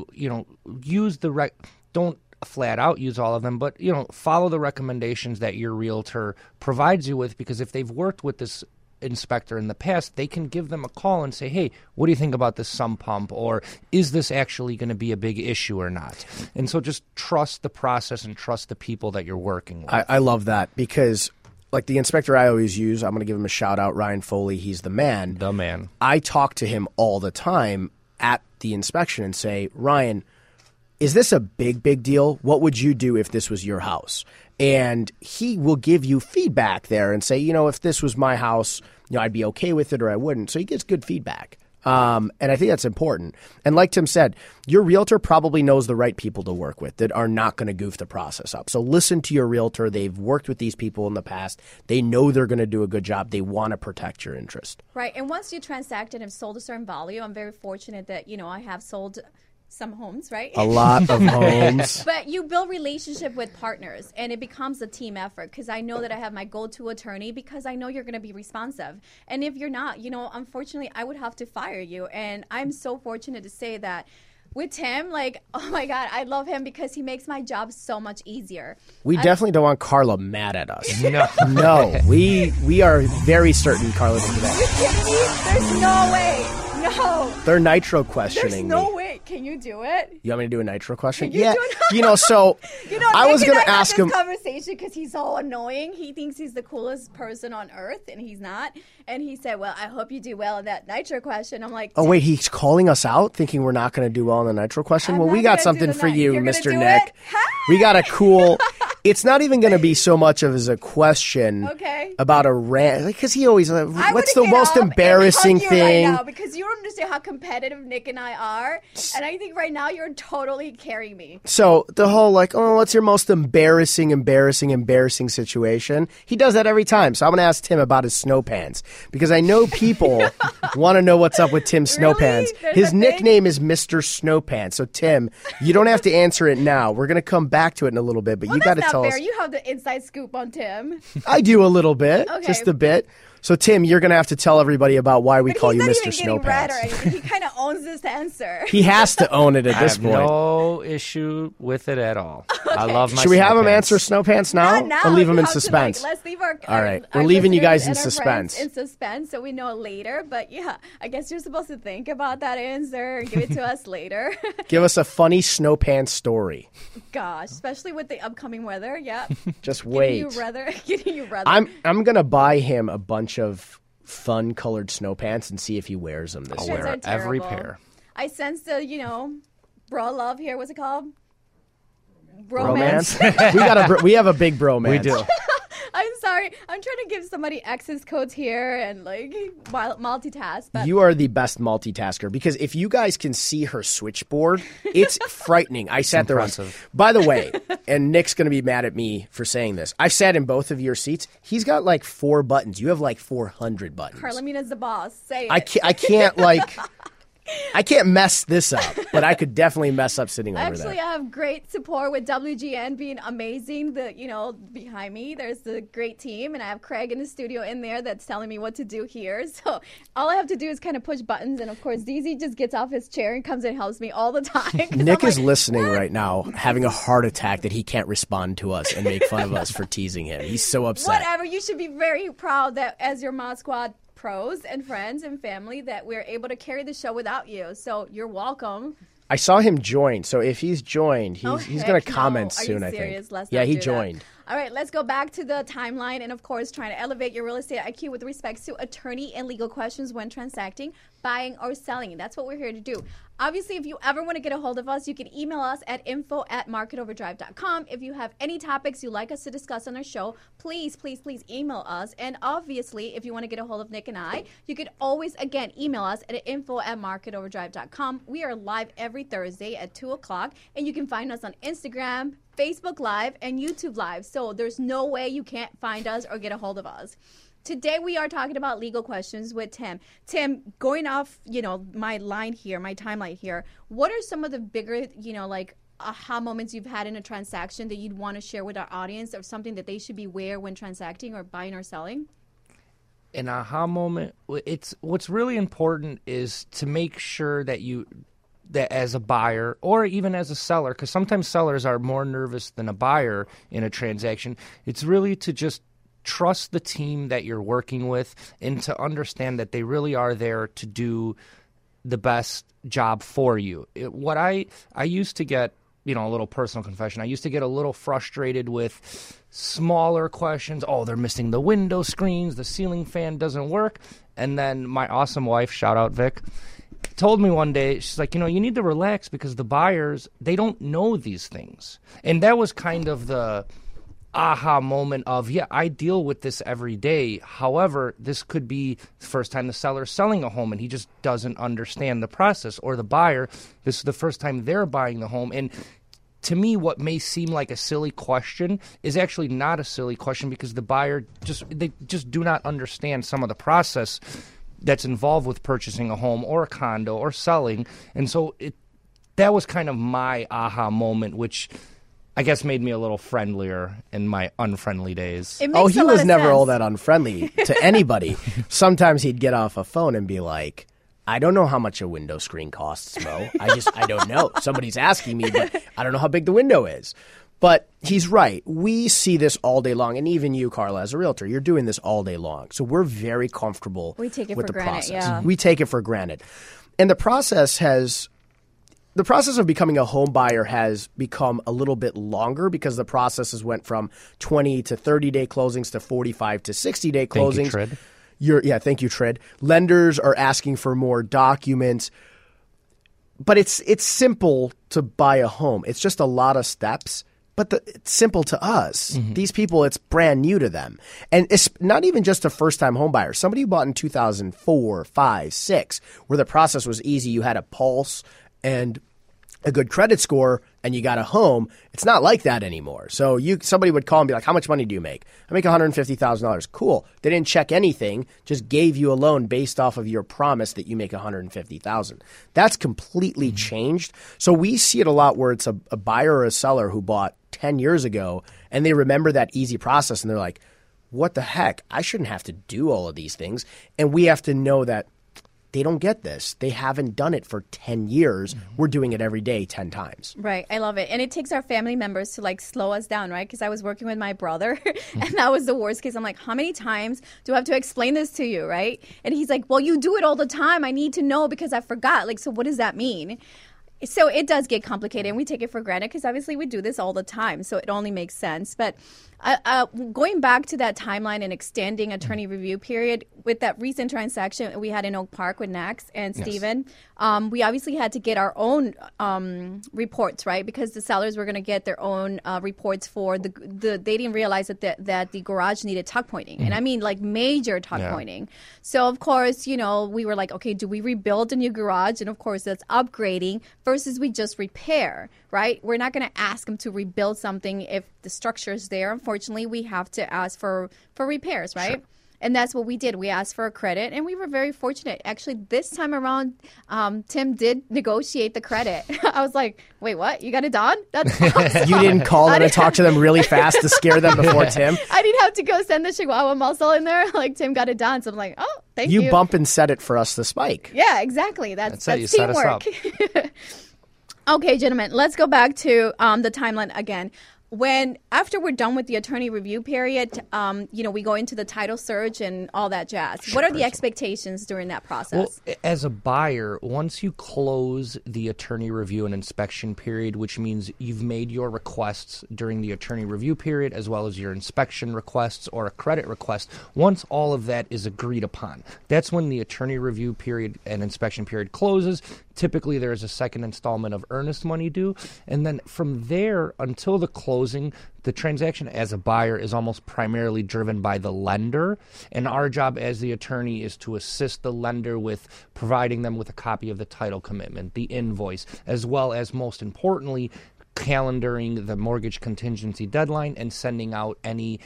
S3: use don't flat out use all of them, but, follow the recommendations that your realtor provides you with, because if they've worked with this inspector in the past, they can give them a call and say, hey, what do you think about this sump pump? Or is this actually going to be a big issue or not? And so just trust the process and trust the people that you're working with.
S2: I love that because like the inspector I always use, I'm going to give him a shout out, Ryan Foley. He's the man.
S3: The man.
S2: I talk to him all the time at the inspection and say, Ryan, is this a big deal? What would you do if this was your house? And he will give you feedback there and say, if this was my house, I'd be okay with it or I wouldn't. So he gets good feedback. And I think that's important. And like Tim said, your realtor probably knows the right people to work with that are not going to goof the process up. So listen to your realtor. They've worked with these people in the past. They know they're going to do a good job. They want to protect your interest.
S1: Right. And once you transact and have sold a certain value, I'm very fortunate that, I have sold some homes, right?
S2: A lot of homes.
S1: But you build relationship with partners, and it becomes a team effort because I know that I have my go-to attorney because I know you're going to be responsive. And if you're not, unfortunately, I would have to fire you. And I'm so fortunate to say that with Tim, like, oh my God, I love him because he makes my job so much easier.
S2: We definitely don't want Carla mad at us.
S3: No.
S2: We are very certain Carla will do that.
S1: Are you kidding me? There's no way. No.
S2: They're nitro questioning
S1: There's no way. Can you do it?
S2: You want me to do a nitro question?
S1: Can you do it?
S2: So I was going to ask him.
S1: Conversation because he's so annoying. He thinks he's the coolest person on earth, and he's not. And he said, "Well, I hope you do well in that nitro question." I'm like,
S2: "Oh wait, he's calling us out, thinking we're not going to do well in the nitro question." Well, we got something for you, Mr. Nick. We got a cool. It's not even going to be so much of as a question about a rant, because he always. What's the most embarrassing thing?
S1: Right now because you don't understand how competitive Nick and I are, and I think right now you're totally carrying me.
S2: So the whole what's your most embarrassing situation? He does that every time. So I'm going to ask Tim about his snow pants because I know people want to know what's up with Tim's snow pants. His nickname is Mr. Snow Pants. So Tim, you don't have to answer it now. We're going to come back to it in a little bit, but you got to tell us.
S1: You have the inside scoop on Tim.
S2: I do a little bit, just a bit. So, Tim, you're going to have to tell everybody about why we call you Mr. Snow Pants.
S1: He kind of owns this answer.
S2: He has to own it at this point.
S3: No issue with it at all. I love my
S2: Should we have him
S3: pants.
S2: answer Snow Pants now?
S1: Not now.
S2: Or leave him in suspense?
S1: Let's leave our
S2: all right. We're leaving you guys in
S1: suspense. In suspense, so we know later. But, yeah, I guess you're supposed to think about that answer and give it to us later.
S2: Give us a funny Snow Pants story.
S1: Gosh, especially with the upcoming weather. Yeah.
S2: Just wait.
S1: Getting you rather.
S2: I'm going to buy him a bunch of fun colored snow pants and see if he wears them this year.
S3: I'll wear every pair.
S1: I sense the, bro love here. What's it called?
S2: Bromance. we have a big bromance.
S3: We do.
S1: I'm sorry. I'm trying to give somebody access codes here and multitask. But
S2: you are the best multitasker because if you guys can see her switchboard, it's frightening. I sat there once. By the way, and Nick's going to be mad at me for saying this. I sat in both of your seats. He's got 4 buttons. You have 400 buttons.
S1: Carlamina's the boss. Say it.
S2: I can't mess this up, but I could definitely mess up sitting over there.
S1: Actually, I have great support with WGN being amazing. Behind me, there's the great team, and I have Craig in the studio in there that's telling me what to do here. So all I have to do is kind of push buttons, and of course, DZ just gets off his chair and comes and helps me all the time.
S2: Nick is listening right now, having a heart attack that he can't respond to us and make fun of us for teasing him. He's so upset.
S1: Whatever. You should be very proud that as your Mod Squad pros and friends and family that we're able to carry the show without you. So you're welcome.
S2: I saw him join. So if he's joined, he's going to comment soon, I think. Yeah, he joined.
S1: All right, let's go back to the timeline and, of course, trying to elevate your real estate IQ with respect to attorney and legal questions when transacting, buying, or selling. That's what we're here to do. Obviously, if you ever want to get a hold of us, you can email us at info@marketoverdrive.com. If you have any topics you'd like us to discuss on our show, please email us. And obviously, if you want to get a hold of Nick and I, you could always, again, email us at info@marketoverdrive.com. We are live every Thursday at 2 o'clock, and you can find us on Instagram, Facebook Live, and YouTube Live. So there's no way you can't find us or get a hold of us. Today we are talking about legal questions with Tim. Tim, going off, my timeline here, what are some of the bigger, aha moments you've had in a transaction that you'd want to share with our audience, or something that they should be aware when transacting or buying or selling?
S3: An aha moment, what's really important is to make sure that that as a buyer or even as a seller, because sometimes sellers are more nervous than a buyer in a transaction, it's really to just trust the team that you're working with and to understand that they really are there to do the best job for you. I used to get, a little personal confession, I used to get a little frustrated with smaller questions. Oh, they're missing the window screens, the ceiling fan doesn't work. And then my awesome wife, shout out Vic, told me one day, she's like, you need to relax because the buyers, they don't know these things. And that was kind of the aha moment of, I deal with this every day. However, this could be the first time the seller is selling a home and he just doesn't understand the process, or the buyer, this is the first time they're buying the home. And to me, what may seem like a silly question is actually not a silly question, because the buyer they just do not understand some of the process that's involved with purchasing a home or a condo or selling. And so that was kind of my aha moment, which I guess made me a little friendlier in my unfriendly days.
S2: He was never all that unfriendly to anybody. Sometimes he'd get off a phone and be like, I don't know how much a window screen costs, Mo. I don't know. Somebody's asking me, but I don't know how big the window is. But he's right. We see this all day long. And even you, Carla, as a realtor, you're doing this all day long. So we're very comfortable with the process.
S1: Yeah.
S2: We take it for granted. And the process of becoming a home buyer has become a little bit longer, because the processes went from 20 to 30-day closings to 45 to 60-day closings.
S3: Thank you, Trid.
S2: Thank you, Trid. Lenders are asking for more documents. But it's simple to buy a home. It's just a lot of steps. But it's simple to us. Mm-hmm. These people, it's brand new to them. And it's not even just a first-time home buyer. Somebody who bought in 2004, 5, 6, where the process was easy. You had a pulse and a good credit score, and you got a home. It's not like that anymore. So somebody would call and be like, how much money do you make? I make $150,000. Cool. They didn't check anything, just gave you a loan based off of your promise that you make $150,000. That's completely changed. So we see it a lot where it's a buyer or a seller who bought 10 years ago, and they remember that easy process, and they're like, what the heck? I shouldn't have to do all of these things. And we have to know that they don't get this. They haven't done it for 10 years. Mm-hmm. We're doing it every day 10 times.
S1: Right. I love it. And it takes our family members to slow us down, right? Because I was working with my brother and that was the worst case. I'm like, how many times do I have to explain this to you, right? And he's like, well, you do it all the time. I need to know because I forgot. So what does that mean? So it does get complicated, and we take it for granted because obviously we do this all the time. So it only makes sense. But going back to that timeline and extending attorney review period, with that recent transaction we had in Oak Park with Nax and Steven, we obviously had to get our own reports, right? Because the sellers were going to get their own reports for they didn't realize that the garage needed tuck pointing. And I mean major tuck pointing. So of course, we were like, okay, do we rebuild a new garage? And of course that's upgrading versus we just repair, right? We're not going to ask them to rebuild something if the structure is there. Unfortunately, we have to ask for repairs, right? Sure. And that's what we did. We asked for a credit, and we were very fortunate. Actually, this time around, Tim did negotiate the credit. I was like, wait, what? You got it done? That's awesome.
S2: You didn't call them and talk to them really fast to scare them before Tim?
S1: I didn't have to go send the Chihuahua muscle in there. Tim got it done. So I'm like, oh, thank you.
S2: You bump and set it for us to spike.
S1: Yeah, exactly. That's
S3: teamwork.
S1: Set us up. Okay, gentlemen, let's go back to the timeline again. After we're done with the attorney review period, we go into the title search and all that jazz. What are the expectations during that process?
S3: Well, as a buyer, once you close the attorney review and inspection period, which means you've made your requests during the attorney review period as well as your inspection requests or a credit request, once all of that is agreed upon, that's when the attorney review period and inspection period closes. Typically, there is a second installment of earnest money due. And then from there until the closing, the transaction as a buyer is almost primarily driven by the lender. And our job as the attorney is to assist the lender with providing them with a copy of the title commitment, the invoice, as well as, most importantly, calendaring the mortgage contingency deadline and sending out any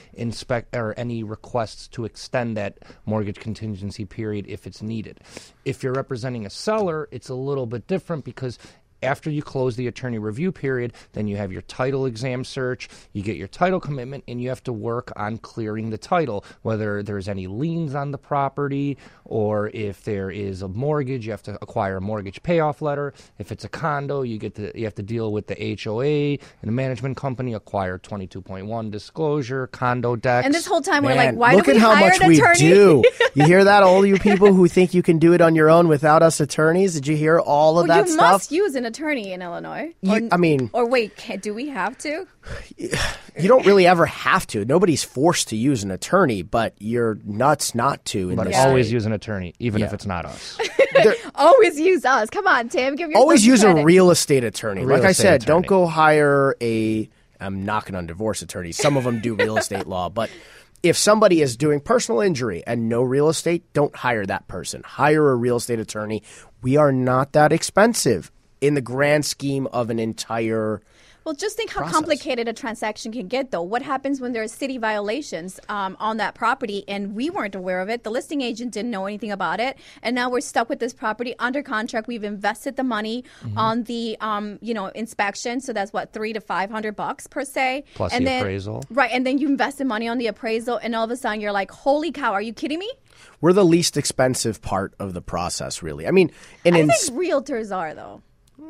S3: any requests to extend that mortgage contingency period if it's needed. If you're representing a seller, it's a little bit different because after you close the attorney review period, then you have your title exam search, you get your title commitment, and you have to work on clearing the title, whether there's any liens on the property or if there is a mortgage, you have to acquire a mortgage payoff letter. If it's a condo, you have to deal with the HOA and the management company, acquire 22.1 disclosure, condo decks.
S1: And this whole time
S2: Man,
S1: we're like, why
S2: look
S1: do we
S2: at how
S1: hire
S2: much
S1: an
S2: we
S1: attorney?
S2: do. You hear that, all you people who think you can do it on your own without us attorneys? Did you hear all of that
S1: you
S2: stuff?
S1: must use an attorney in Illinois.
S2: Or
S1: wait, do we have to?
S2: You don't really ever have to. Nobody's forced to use an attorney, but you're nuts not to.
S3: But always use an attorney, even if it's not us.
S1: Always use us. Come on, Tim. Give yourself
S2: Always use
S1: credit.
S2: a real estate attorney. Like I said, don't
S3: attorney.
S2: go hire I'm knocking on divorce attorneys. Some of them do real estate law, but if somebody is doing personal injury and no real estate, don't hire that person. Hire a real estate attorney. We are not that expensive in the grand scheme of an entire
S1: Well, just think how
S2: process.
S1: complicated a transaction can get, though. What happens when there are city violations on that property and we weren't aware of it? The listing agent didn't know anything about it, and now we're stuck with this property under contract. We've invested the money on the inspection, so that's what $300 to $500 per se,
S3: Plus
S1: and
S3: the
S1: then,
S3: appraisal.
S1: right? And then you invested money on the appraisal, and all of a sudden you're like, "Holy cow! Are you kidding me?"
S2: We're the least expensive part of the process, really. I mean,
S1: I think realtors are though.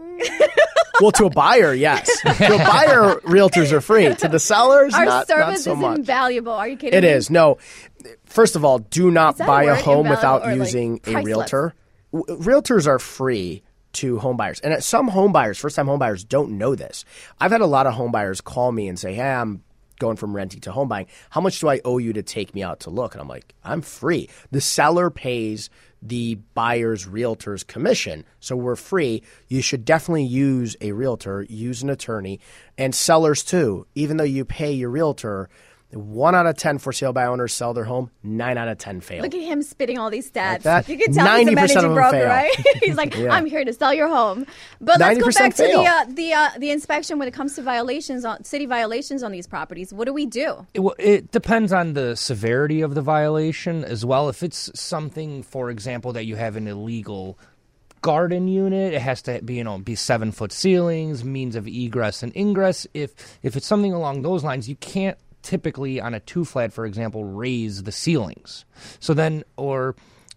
S2: well, to a buyer, yes. To a buyer, realtors are free. To the sellers,
S1: Our
S2: not
S1: service
S2: so
S1: is
S2: much.
S1: invaluable. Are you kidding
S2: It
S1: me?
S2: is. No. First of all, do not
S1: that
S2: buy
S1: a
S2: a
S1: word,
S2: home
S1: invaluable,
S2: without
S1: or, like,
S2: using a
S1: priceless?
S2: realtor. Realtors are free to home buyers. And some home buyers, first-time home buyers, don't know this. I've had a lot of home buyers call me and say, hey, I'm going from renting to home buying. How much do I owe you to take me out to look? And I'm like, I'm free. The seller pays the buyer's realtor's commission. So we're free. You should definitely use a realtor, use an attorney, and sellers too. Even though you pay your realtor, 1 out of 10 for sale by owners sell their home, 9 out of 10 fail.
S1: Look at him spitting all these stats.
S2: Like that.
S1: You can tell he's a
S2: 90%
S1: managing
S2: of them
S1: broker,
S2: fail.
S1: right? He's like, I'm here to sell your home. But let's go
S2: 90%
S1: back
S2: fail.
S1: to the inspection when it comes to violations on city violations on these properties. What do we do?
S3: It depends on the severity of the violation as well. If it's something, for example, that you have an illegal garden unit, it has to be 7-foot ceilings, means of egress and ingress. If it's something along those lines, you can't typically on a 2-flat, for example, raise the ceilings. So then, or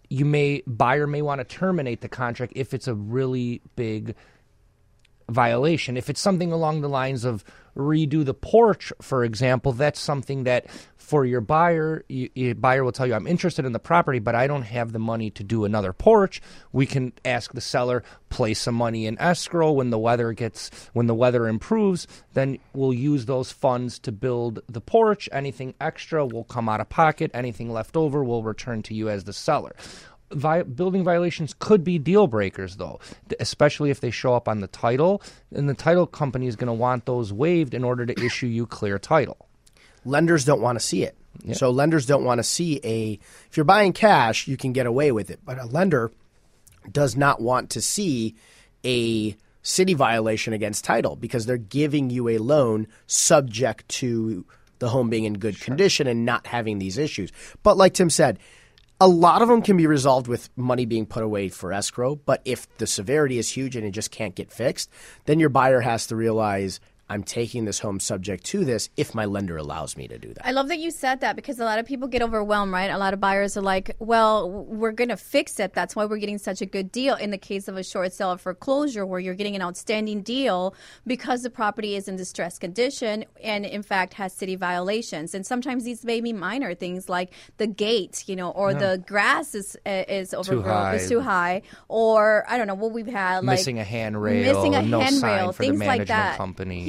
S3: buyer may want to terminate the contract if it's a really big violation. If it's something along the lines of redo the porch, for example, that's something that for your buyer, your buyer will tell you, I'm interested in the property, but I don't have the money to do another porch. We can ask the seller, place some money in escrow. When the weather improves, then we'll use those funds to build the porch. Anything extra will come out of pocket. Anything left over will return to you as the seller. Building violations could be deal breakers, though, especially if they show up on the title, and the title company is going to want those waived in order to issue you clear title.
S2: Lenders don't want to see it.
S3: Yeah.
S2: So lenders don't want to see if you're buying cash, you can get away with it. But a lender does not want to see a city violation against title because they're giving you a loan subject to the home being in good condition and not having these issues. But like Tim said, a lot of them can be resolved with money being put away for escrow. But if the severity is huge and it just can't get fixed, then your buyer has to realize, I'm taking this home subject to this if my lender allows me to do that.
S1: I love that you said that because a lot of people get overwhelmed, right? A lot of buyers are like, well, we're going to fix it. That's why we're getting such a good deal in the case of a short sale or foreclosure where you're getting an outstanding deal because the property is in distressed condition and, in fact, has city violations. And sometimes these may be minor things like the gate, or the grass is overgrown, is too high, or I don't know what we've had, like
S3: missing a handrail,
S1: no
S3: sign
S1: handrail,
S3: for
S1: things
S3: the
S1: like
S3: management
S1: that.
S3: company.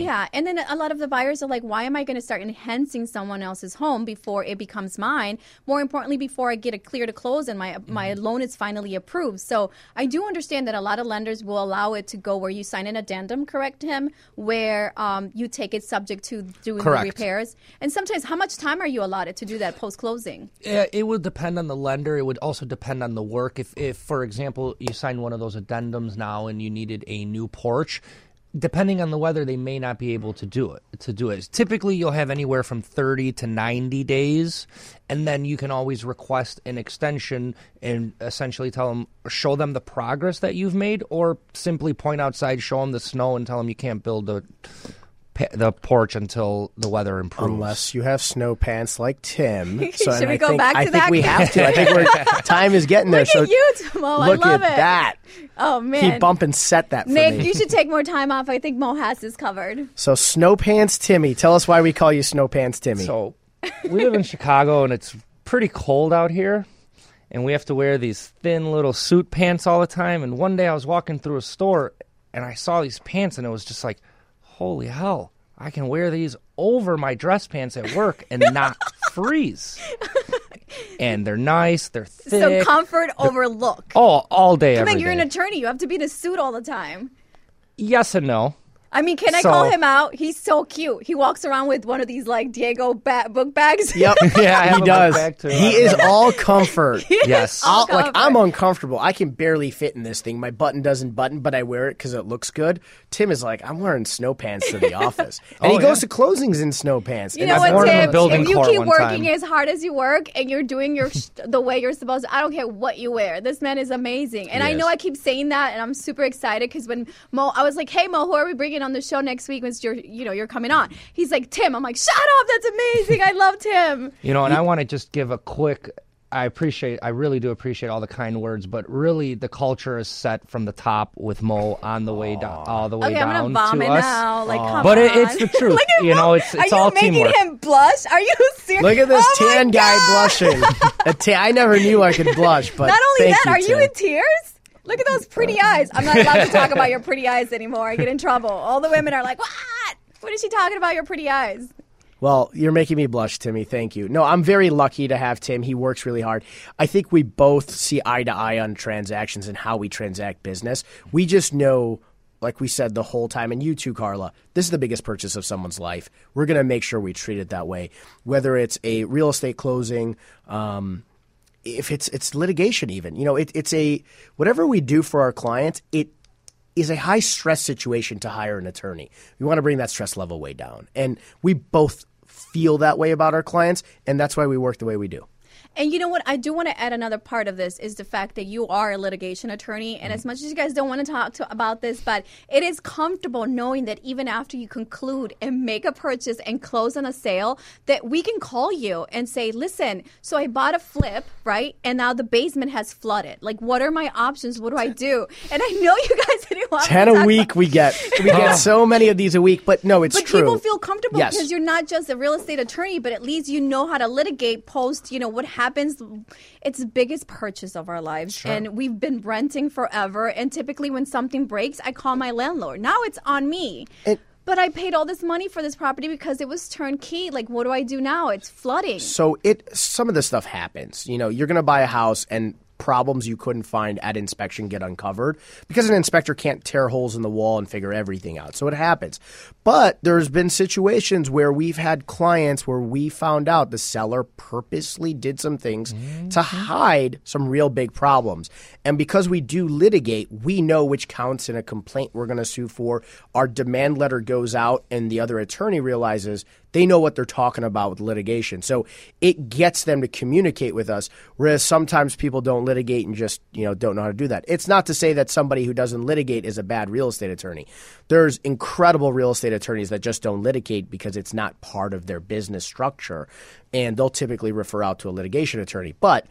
S1: Yeah, and then a lot of the buyers are like, why am I going to start enhancing someone else's home before it becomes mine? More importantly, before I get a clear to close and my loan is finally approved. So I do understand that a lot of lenders will allow it to go where you sign an addendum, correct, Tim, where you take it subject to doing the repairs. And sometimes, how much time are you allotted to do that post-closing?
S3: It would depend on the lender. It would also depend on the work. If, for example, you signed one of those addendums now and you needed a new porch, depending on the weather, they may not be able to do it. Typically, you'll have anywhere from 30 to 90 days, and then you can always request an extension and essentially show them the progress that you've made, or simply point outside, show them the snow, and tell them you can't build the porch until the weather improves.
S2: Unless you have snow pants like Tim.
S1: Should we go back to that?
S2: I think we have to. I think time is getting there.
S1: Look at you, Mo. I love it.
S2: Look at that.
S1: Oh, man.
S2: He bump and set that for
S1: Nick,
S2: me.
S1: you should take more time off. I think Mo has this covered.
S2: So Snow Pants Timmy. Tell us why we call you Snow Pants Timmy.
S3: So we live in Chicago, and it's pretty cold out here. And we have to wear these thin little suit pants all the time. And one day I was walking through a store, and I saw these pants, and it was just like, holy hell, I can wear these over my dress pants at work and not freeze. And they're nice, they're thick.
S1: So comfort over look.
S3: Oh, all day, every
S1: Come on, you're
S3: day.
S1: an attorney. You have to be in a suit all the time.
S3: Yes and no.
S1: I mean, can I call him out? He's so cute. He walks around with one of these, like, Diego book bags.
S2: Yep.
S3: Yeah,
S2: he does. He is all comfort.
S3: Yes.
S2: I'm uncomfortable. I can barely fit in this thing. My button doesn't button, but I wear it because it looks good. Tim is like, I'm wearing snow pants to the office. And he goes to closings in snow pants.
S1: You know what, Tim? If you keep working as hard as you work and you're doing your the way you're supposed to, I don't care what you wear. This man is amazing. And I know I keep saying that, and I'm super excited because when Mo, I was like, hey, Mo, who are we bringing on the show next week? Once you're coming on. He's like, Tim. I'm like, shut up. That's amazing. I love Tim.
S3: And I want to just give a quick, I really do appreciate all the kind words, but really the culture is set from the top with Mo on the way down, all the way down
S1: I'm gonna vomit
S3: to us.
S1: now. Like, come
S3: but
S1: on.
S3: It's the truth. It's all teamwork.
S1: Are you making him blush? Are you serious?
S2: Look at this tan guy blushing. I never knew I could blush, but
S1: not only that, are you
S2: Tim.
S1: in tears? Look at those pretty eyes. I'm not allowed to talk about your pretty eyes anymore. I get in trouble. All the women are like, what? What is she talking about, your pretty eyes?
S2: Well, you're making me blush, Timmy. Thank you. No, I'm very lucky to have Tim. He works really hard. I think we both see eye to eye on transactions and how we transact business. We just know, like we said the whole time, and you too, Carla, this is the biggest purchase of someone's life. We're going to make sure we treat it that way, whether it's a real estate closing, if it's litigation even. It's a whatever we do for our clients, it is a high stress situation to hire an attorney. We want to bring that stress level way down. And we both feel that way about our clients, and that's why we work the way we do.
S1: And you know what? I do want to add another part of this is the fact that you are a litigation attorney. And as much as you guys don't want to talk about this, but it is comfortable knowing that even after you conclude and make a purchase and close on a sale, that we can call you and say, listen, so I bought a flip, right? And now the basement has flooded. Like, what are my options? What do I do? And I know you guys didn't want
S2: 10 a week we get. We get so many of these a week, but no, it's true.
S1: But people feel comfortable because you're not just a real estate attorney, but at least you know how to litigate post, what happens. It's the biggest purchase of our lives. Sure. And we've been renting forever. And typically when something breaks, I call my landlord. Now it's on me. But I paid all this money for this property because it was turnkey. Like, what do I do now? It's flooding.
S2: So some of this stuff happens. You're going to buy a house and problems you couldn't find at inspection get uncovered because an inspector can't tear holes in the wall and figure everything out. So it happens. But there's been situations where we've had clients where we found out the seller purposely did some things to hide some real big problems. And because we do litigate, we know which counts in a complaint we're going to sue for. Our demand letter goes out and the other attorney realizes they know what they're talking about with litigation. So it gets them to communicate with us, whereas sometimes people don't litigate and just, don't know how to do that. It's not to say that somebody who doesn't litigate is a bad real estate attorney. There's incredible real estate attorneys that just don't litigate because it's not part of their business structure, and they'll typically refer out to a litigation attorney. But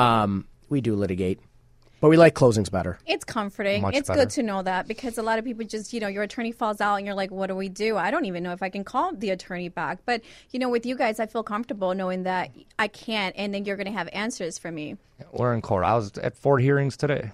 S2: we do litigate. But we like closings better.
S1: It's comforting. It's good to know that because a lot of people just, your attorney falls out and you're like, what do we do? I don't even know if I can call the attorney back. But, with you guys, I feel comfortable knowing that I can't and then you're going to have answers for me.
S3: We're in court. I was at 4 hearings today.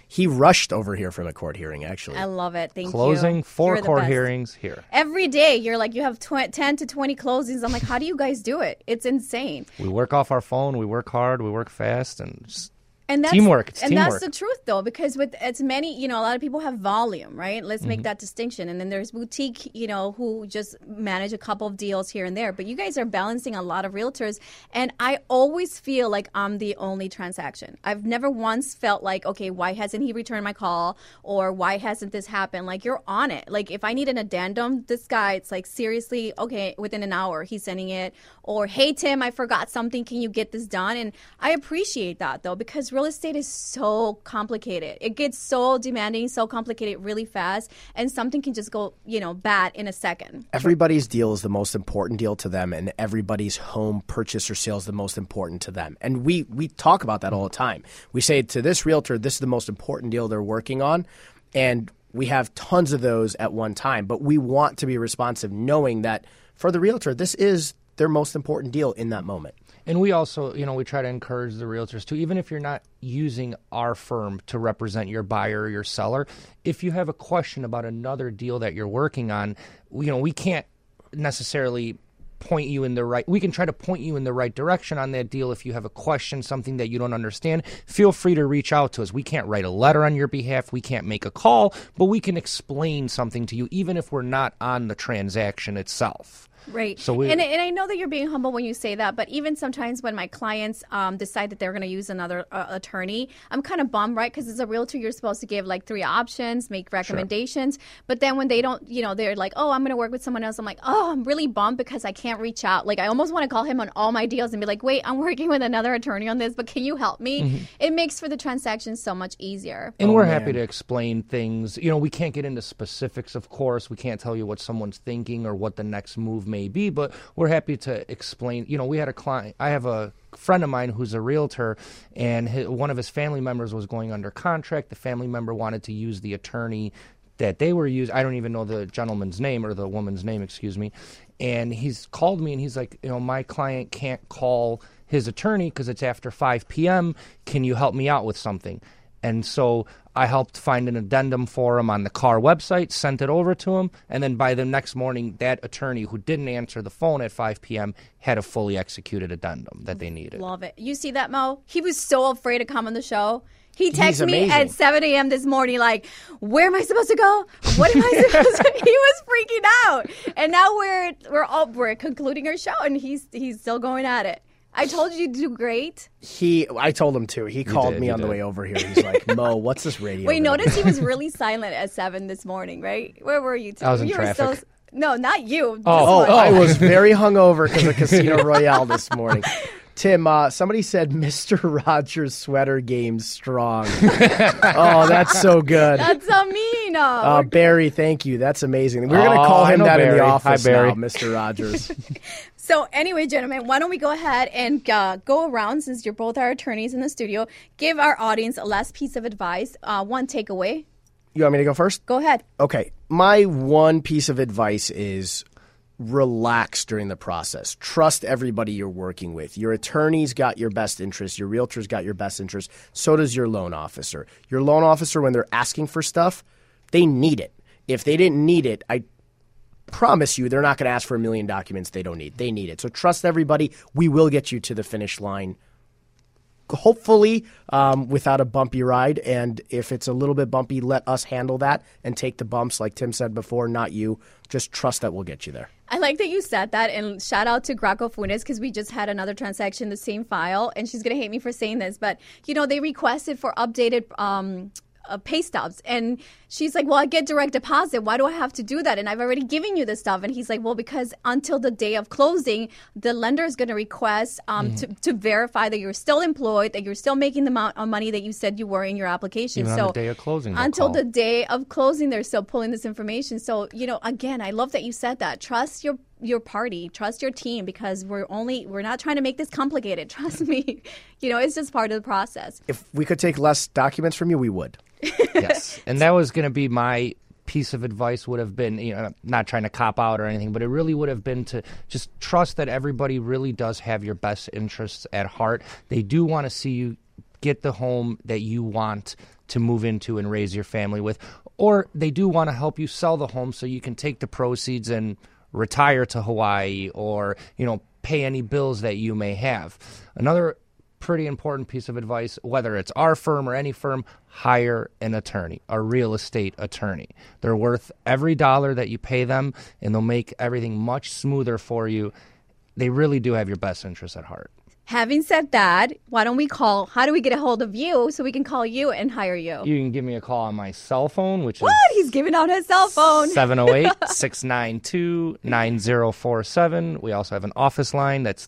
S2: He rushed over here from a court hearing, actually.
S1: I love it. Thank you.
S3: Closing, 4
S1: You're the
S3: court
S1: best.
S3: hearings here.
S1: Every day, you're like, you have 10 to 20 closings. I'm like, how do you guys do it? It's insane.
S3: We work off our phone. We work hard. We work fast, and just
S1: And that's
S3: teamwork. It's
S1: and
S3: teamwork.
S1: that's the truth, though, because with as many, a lot of people have volume, right? Let's
S3: Mm-hmm.
S1: make that distinction. And then there's boutique, who just manage a couple of deals here and there. But you guys are balancing a lot of realtors. And I always feel like I'm the only transaction. I've never once felt like, okay, why hasn't he returned my call? Or why hasn't this happened? Like, you're on it. Like, if I need an addendum, this guy, it's like, seriously, okay, within an hour, he's sending it. Or, hey, Tim, I forgot something. Can you get this done? And I appreciate that, though, because real estate is so complicated. It gets so demanding, so complicated really fast, and something can just go, bad in a second.
S2: Everybody's deal is the most important deal to them, and everybody's home purchase or sale is the most important to them. And we talk about that all the time. We say to this realtor, this is the most important deal they're working on, and we have tons of those at one time. But we want to be responsive, knowing that for the realtor, this is their most important deal in that moment.
S3: And we also, we try to encourage the realtors too, even if you're not using our firm to represent your buyer or your seller, if you have a question about another deal that you're working on, we can't necessarily point you in the right, we can try to point you in the right direction on that deal. If you have a question, something that you don't understand, feel free to reach out to us. We can't write a letter on your behalf. We can't make a call, but we can explain something to you, even if we're not on the transaction itself.
S1: Right.
S3: So
S1: and I know that you're being humble when you say that, but even sometimes when my clients decide that they're going to use another attorney, I'm kind of bummed, right? Because as a realtor, you're supposed to give like 3 options, make recommendations. Sure. But then when they don't, they're like, oh, I'm going to work with someone else. I'm like, oh, I'm really bummed because I can't reach out. Like, I almost want to call him on all my deals and be like, wait, I'm working with another attorney on this, but can you help me? Mm-hmm. It makes for the transaction so much easier.
S3: And we're happy to explain things. We can't get into specifics, of course. We can't tell you what someone's thinking or what the next move may be, but we're happy to explain. We had a client, I have a friend of mine who's a realtor, and one of his family members was going under contract. The family member wanted to use the attorney that they were using. I don't even know the gentleman's name or the woman's name, excuse me. And he's called me and he's like, my client can't call his attorney because it's after 5 p.m. Can you help me out with something? And so I helped find an addendum for him on the CAR website, sent it over to him, and then by the next morning, that attorney who didn't answer the phone at 5 p.m. had a fully executed addendum that they needed.
S1: Love it. You see that, Mo? He was so afraid to come on the show. He texted me at 7 a.m. this morning like, where am I supposed to go? What am I supposed to do? He was freaking out. And now we're concluding our show, and he's still going at it. I told you to do great.
S2: I told him to. He called me on the way over here. He's like, Mo, what's this radio?
S1: Wait, notice he was really silent at 7 this morning, right? Where were you?
S3: I was in traffic.
S1: No, not you.
S2: I was very hungover because of Casino Royale this morning. Tim, somebody said Mr. Rogers' sweater game's strong. Oh, that's so good.
S1: That's so mean.
S2: Barry, thank you. That's amazing. We're going to call him that
S3: Barry.
S2: in the office
S3: Hi, Barry.
S2: now, Mr. Rogers.
S1: So anyway, gentlemen, why don't we go ahead and go around, since you're both our attorneys in the studio, give our audience a last piece of advice, one takeaway.
S2: You want me to go first?
S1: Go ahead.
S2: Okay. My one piece of advice is relax during the process. Trust everybody you're working with. Your attorney's got your best interest. Your realtor's got your best interest. So does your loan officer. Your loan officer, when they're asking for stuff, they need it. If they didn't need it, I promise you they're not going to ask for 1 million documents they don't need. They need it. So trust everybody. We will get you to the finish line, hopefully without a bumpy ride. And if it's a little bit bumpy, let us handle that and take the bumps like Tim said before, not you. Just trust that we'll get you there.
S1: I like that you said that, and shout out to Graco Funes, because we just had another transaction, the same file, and she's going to hate me for saying this, but, they requested for updated pay stubs, and she's like, well, I get direct deposit. Why do I have to do that? And I've already given you this stuff. And he's like, well, because until the day of closing, the lender is going to request to verify that you're still employed, that you're still making the amount of money that you said you were in your application.
S3: Even
S1: so
S3: on the day of closing,
S1: until the day of closing, they're still pulling this information. So, again, I love that you said that. Trust your party, trust your team, because we're not trying to make this complicated. Trust me. It's just part of the process.
S2: If we could take less documents from you, we would.
S3: Yes. And that was going to be my piece of advice, would have been, not trying to cop out or anything, but it really would have been to just trust that everybody really does have your best interests at heart. They do want to see you get the home that you want to move into and raise your family with. Or they do want to help you sell the home so you can take the proceeds and retire to Hawaii or, pay any bills that you may have. Another pretty important piece of advice, whether it's our firm or any firm, hire an attorney, a real estate attorney. They're worth every dollar that you pay them, and they'll make everything much smoother for you. They really do have your best interests at heart.
S1: Having said that, how do we get a hold of you so we can call you and hire you?
S3: You can give me a call on my cell phone, which
S1: What?
S3: is
S1: He's giving out his cell phone.
S3: 708-692-9047. We also have an office line that's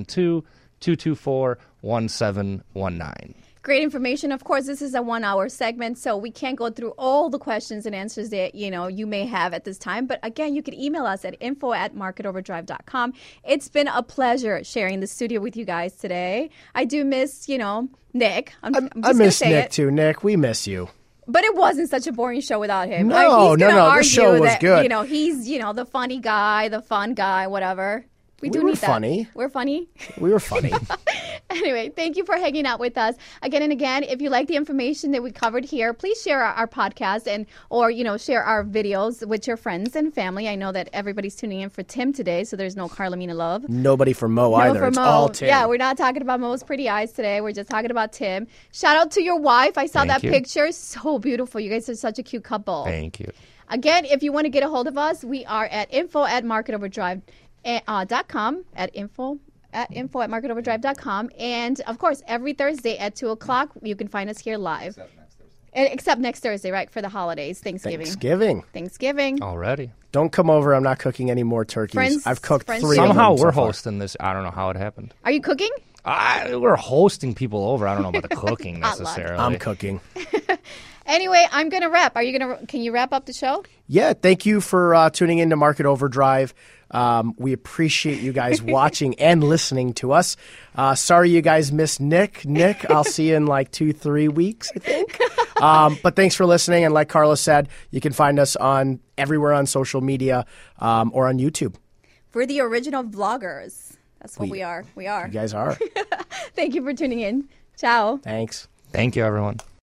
S3: 312-224-1719.
S1: Great information. Of course, this is a 1-hour segment, so we can't go through all the questions and answers that, you may have at this time. But again, you can email us at info@marketoverdrive.com. It's been a pleasure sharing the studio with you guys today. I do miss, Nick.
S2: I miss Nick too. Nick, we miss you.
S1: But it wasn't such a boring show without him.
S2: No. This show was good.
S1: He's, the funny guy, the fun guy, whatever. We
S2: were funny.
S1: We're funny.
S2: We were funny.
S1: Anyway, thank you for hanging out with us again and again. If you like the information that we covered here, please share our podcast or share our videos with your friends and family. I know that everybody's tuning in for Tim today, so there's no Carlamina love.
S2: Nobody for Mo either. It's all Tim.
S1: Yeah, we're not talking about Mo's pretty eyes today. We're just talking about Tim. Shout out to your wife. I saw that picture. So beautiful. You guys are such a cute couple.
S3: Thank you.
S1: Again, if you want to get a hold of us, we are at info@marketoverdrive.com, at info@marketoverdrive.com. And, of course, every Thursday at 2 o'clock, you can find us here live. Except next Thursday, right, for the holidays, Thanksgiving.
S3: Already.
S2: Don't come over. I'm not cooking any more turkeys. I've cooked 3 of them
S3: Somehow
S2: so
S3: we're
S2: far.
S3: hosting this. I don't know how it happened.
S1: Are you cooking?
S3: We're hosting people over. I don't know about the cooking necessarily.
S2: I'm cooking.
S1: Anyway, I'm going to wrap. Can you wrap up the show?
S2: Yeah, thank you for tuning in to Market Overdrive. We appreciate you guys watching and listening to us. Sorry you guys missed Nick. Nick, I'll see you in like 2-3 weeks, I think. But thanks for listening. And like Carla said, you can find us everywhere on social media or on YouTube.
S1: We're the original vloggers. That's what we are. We are.
S2: You guys are.
S1: Thank you for tuning in. Ciao.
S2: Thanks.
S3: Thank you, everyone.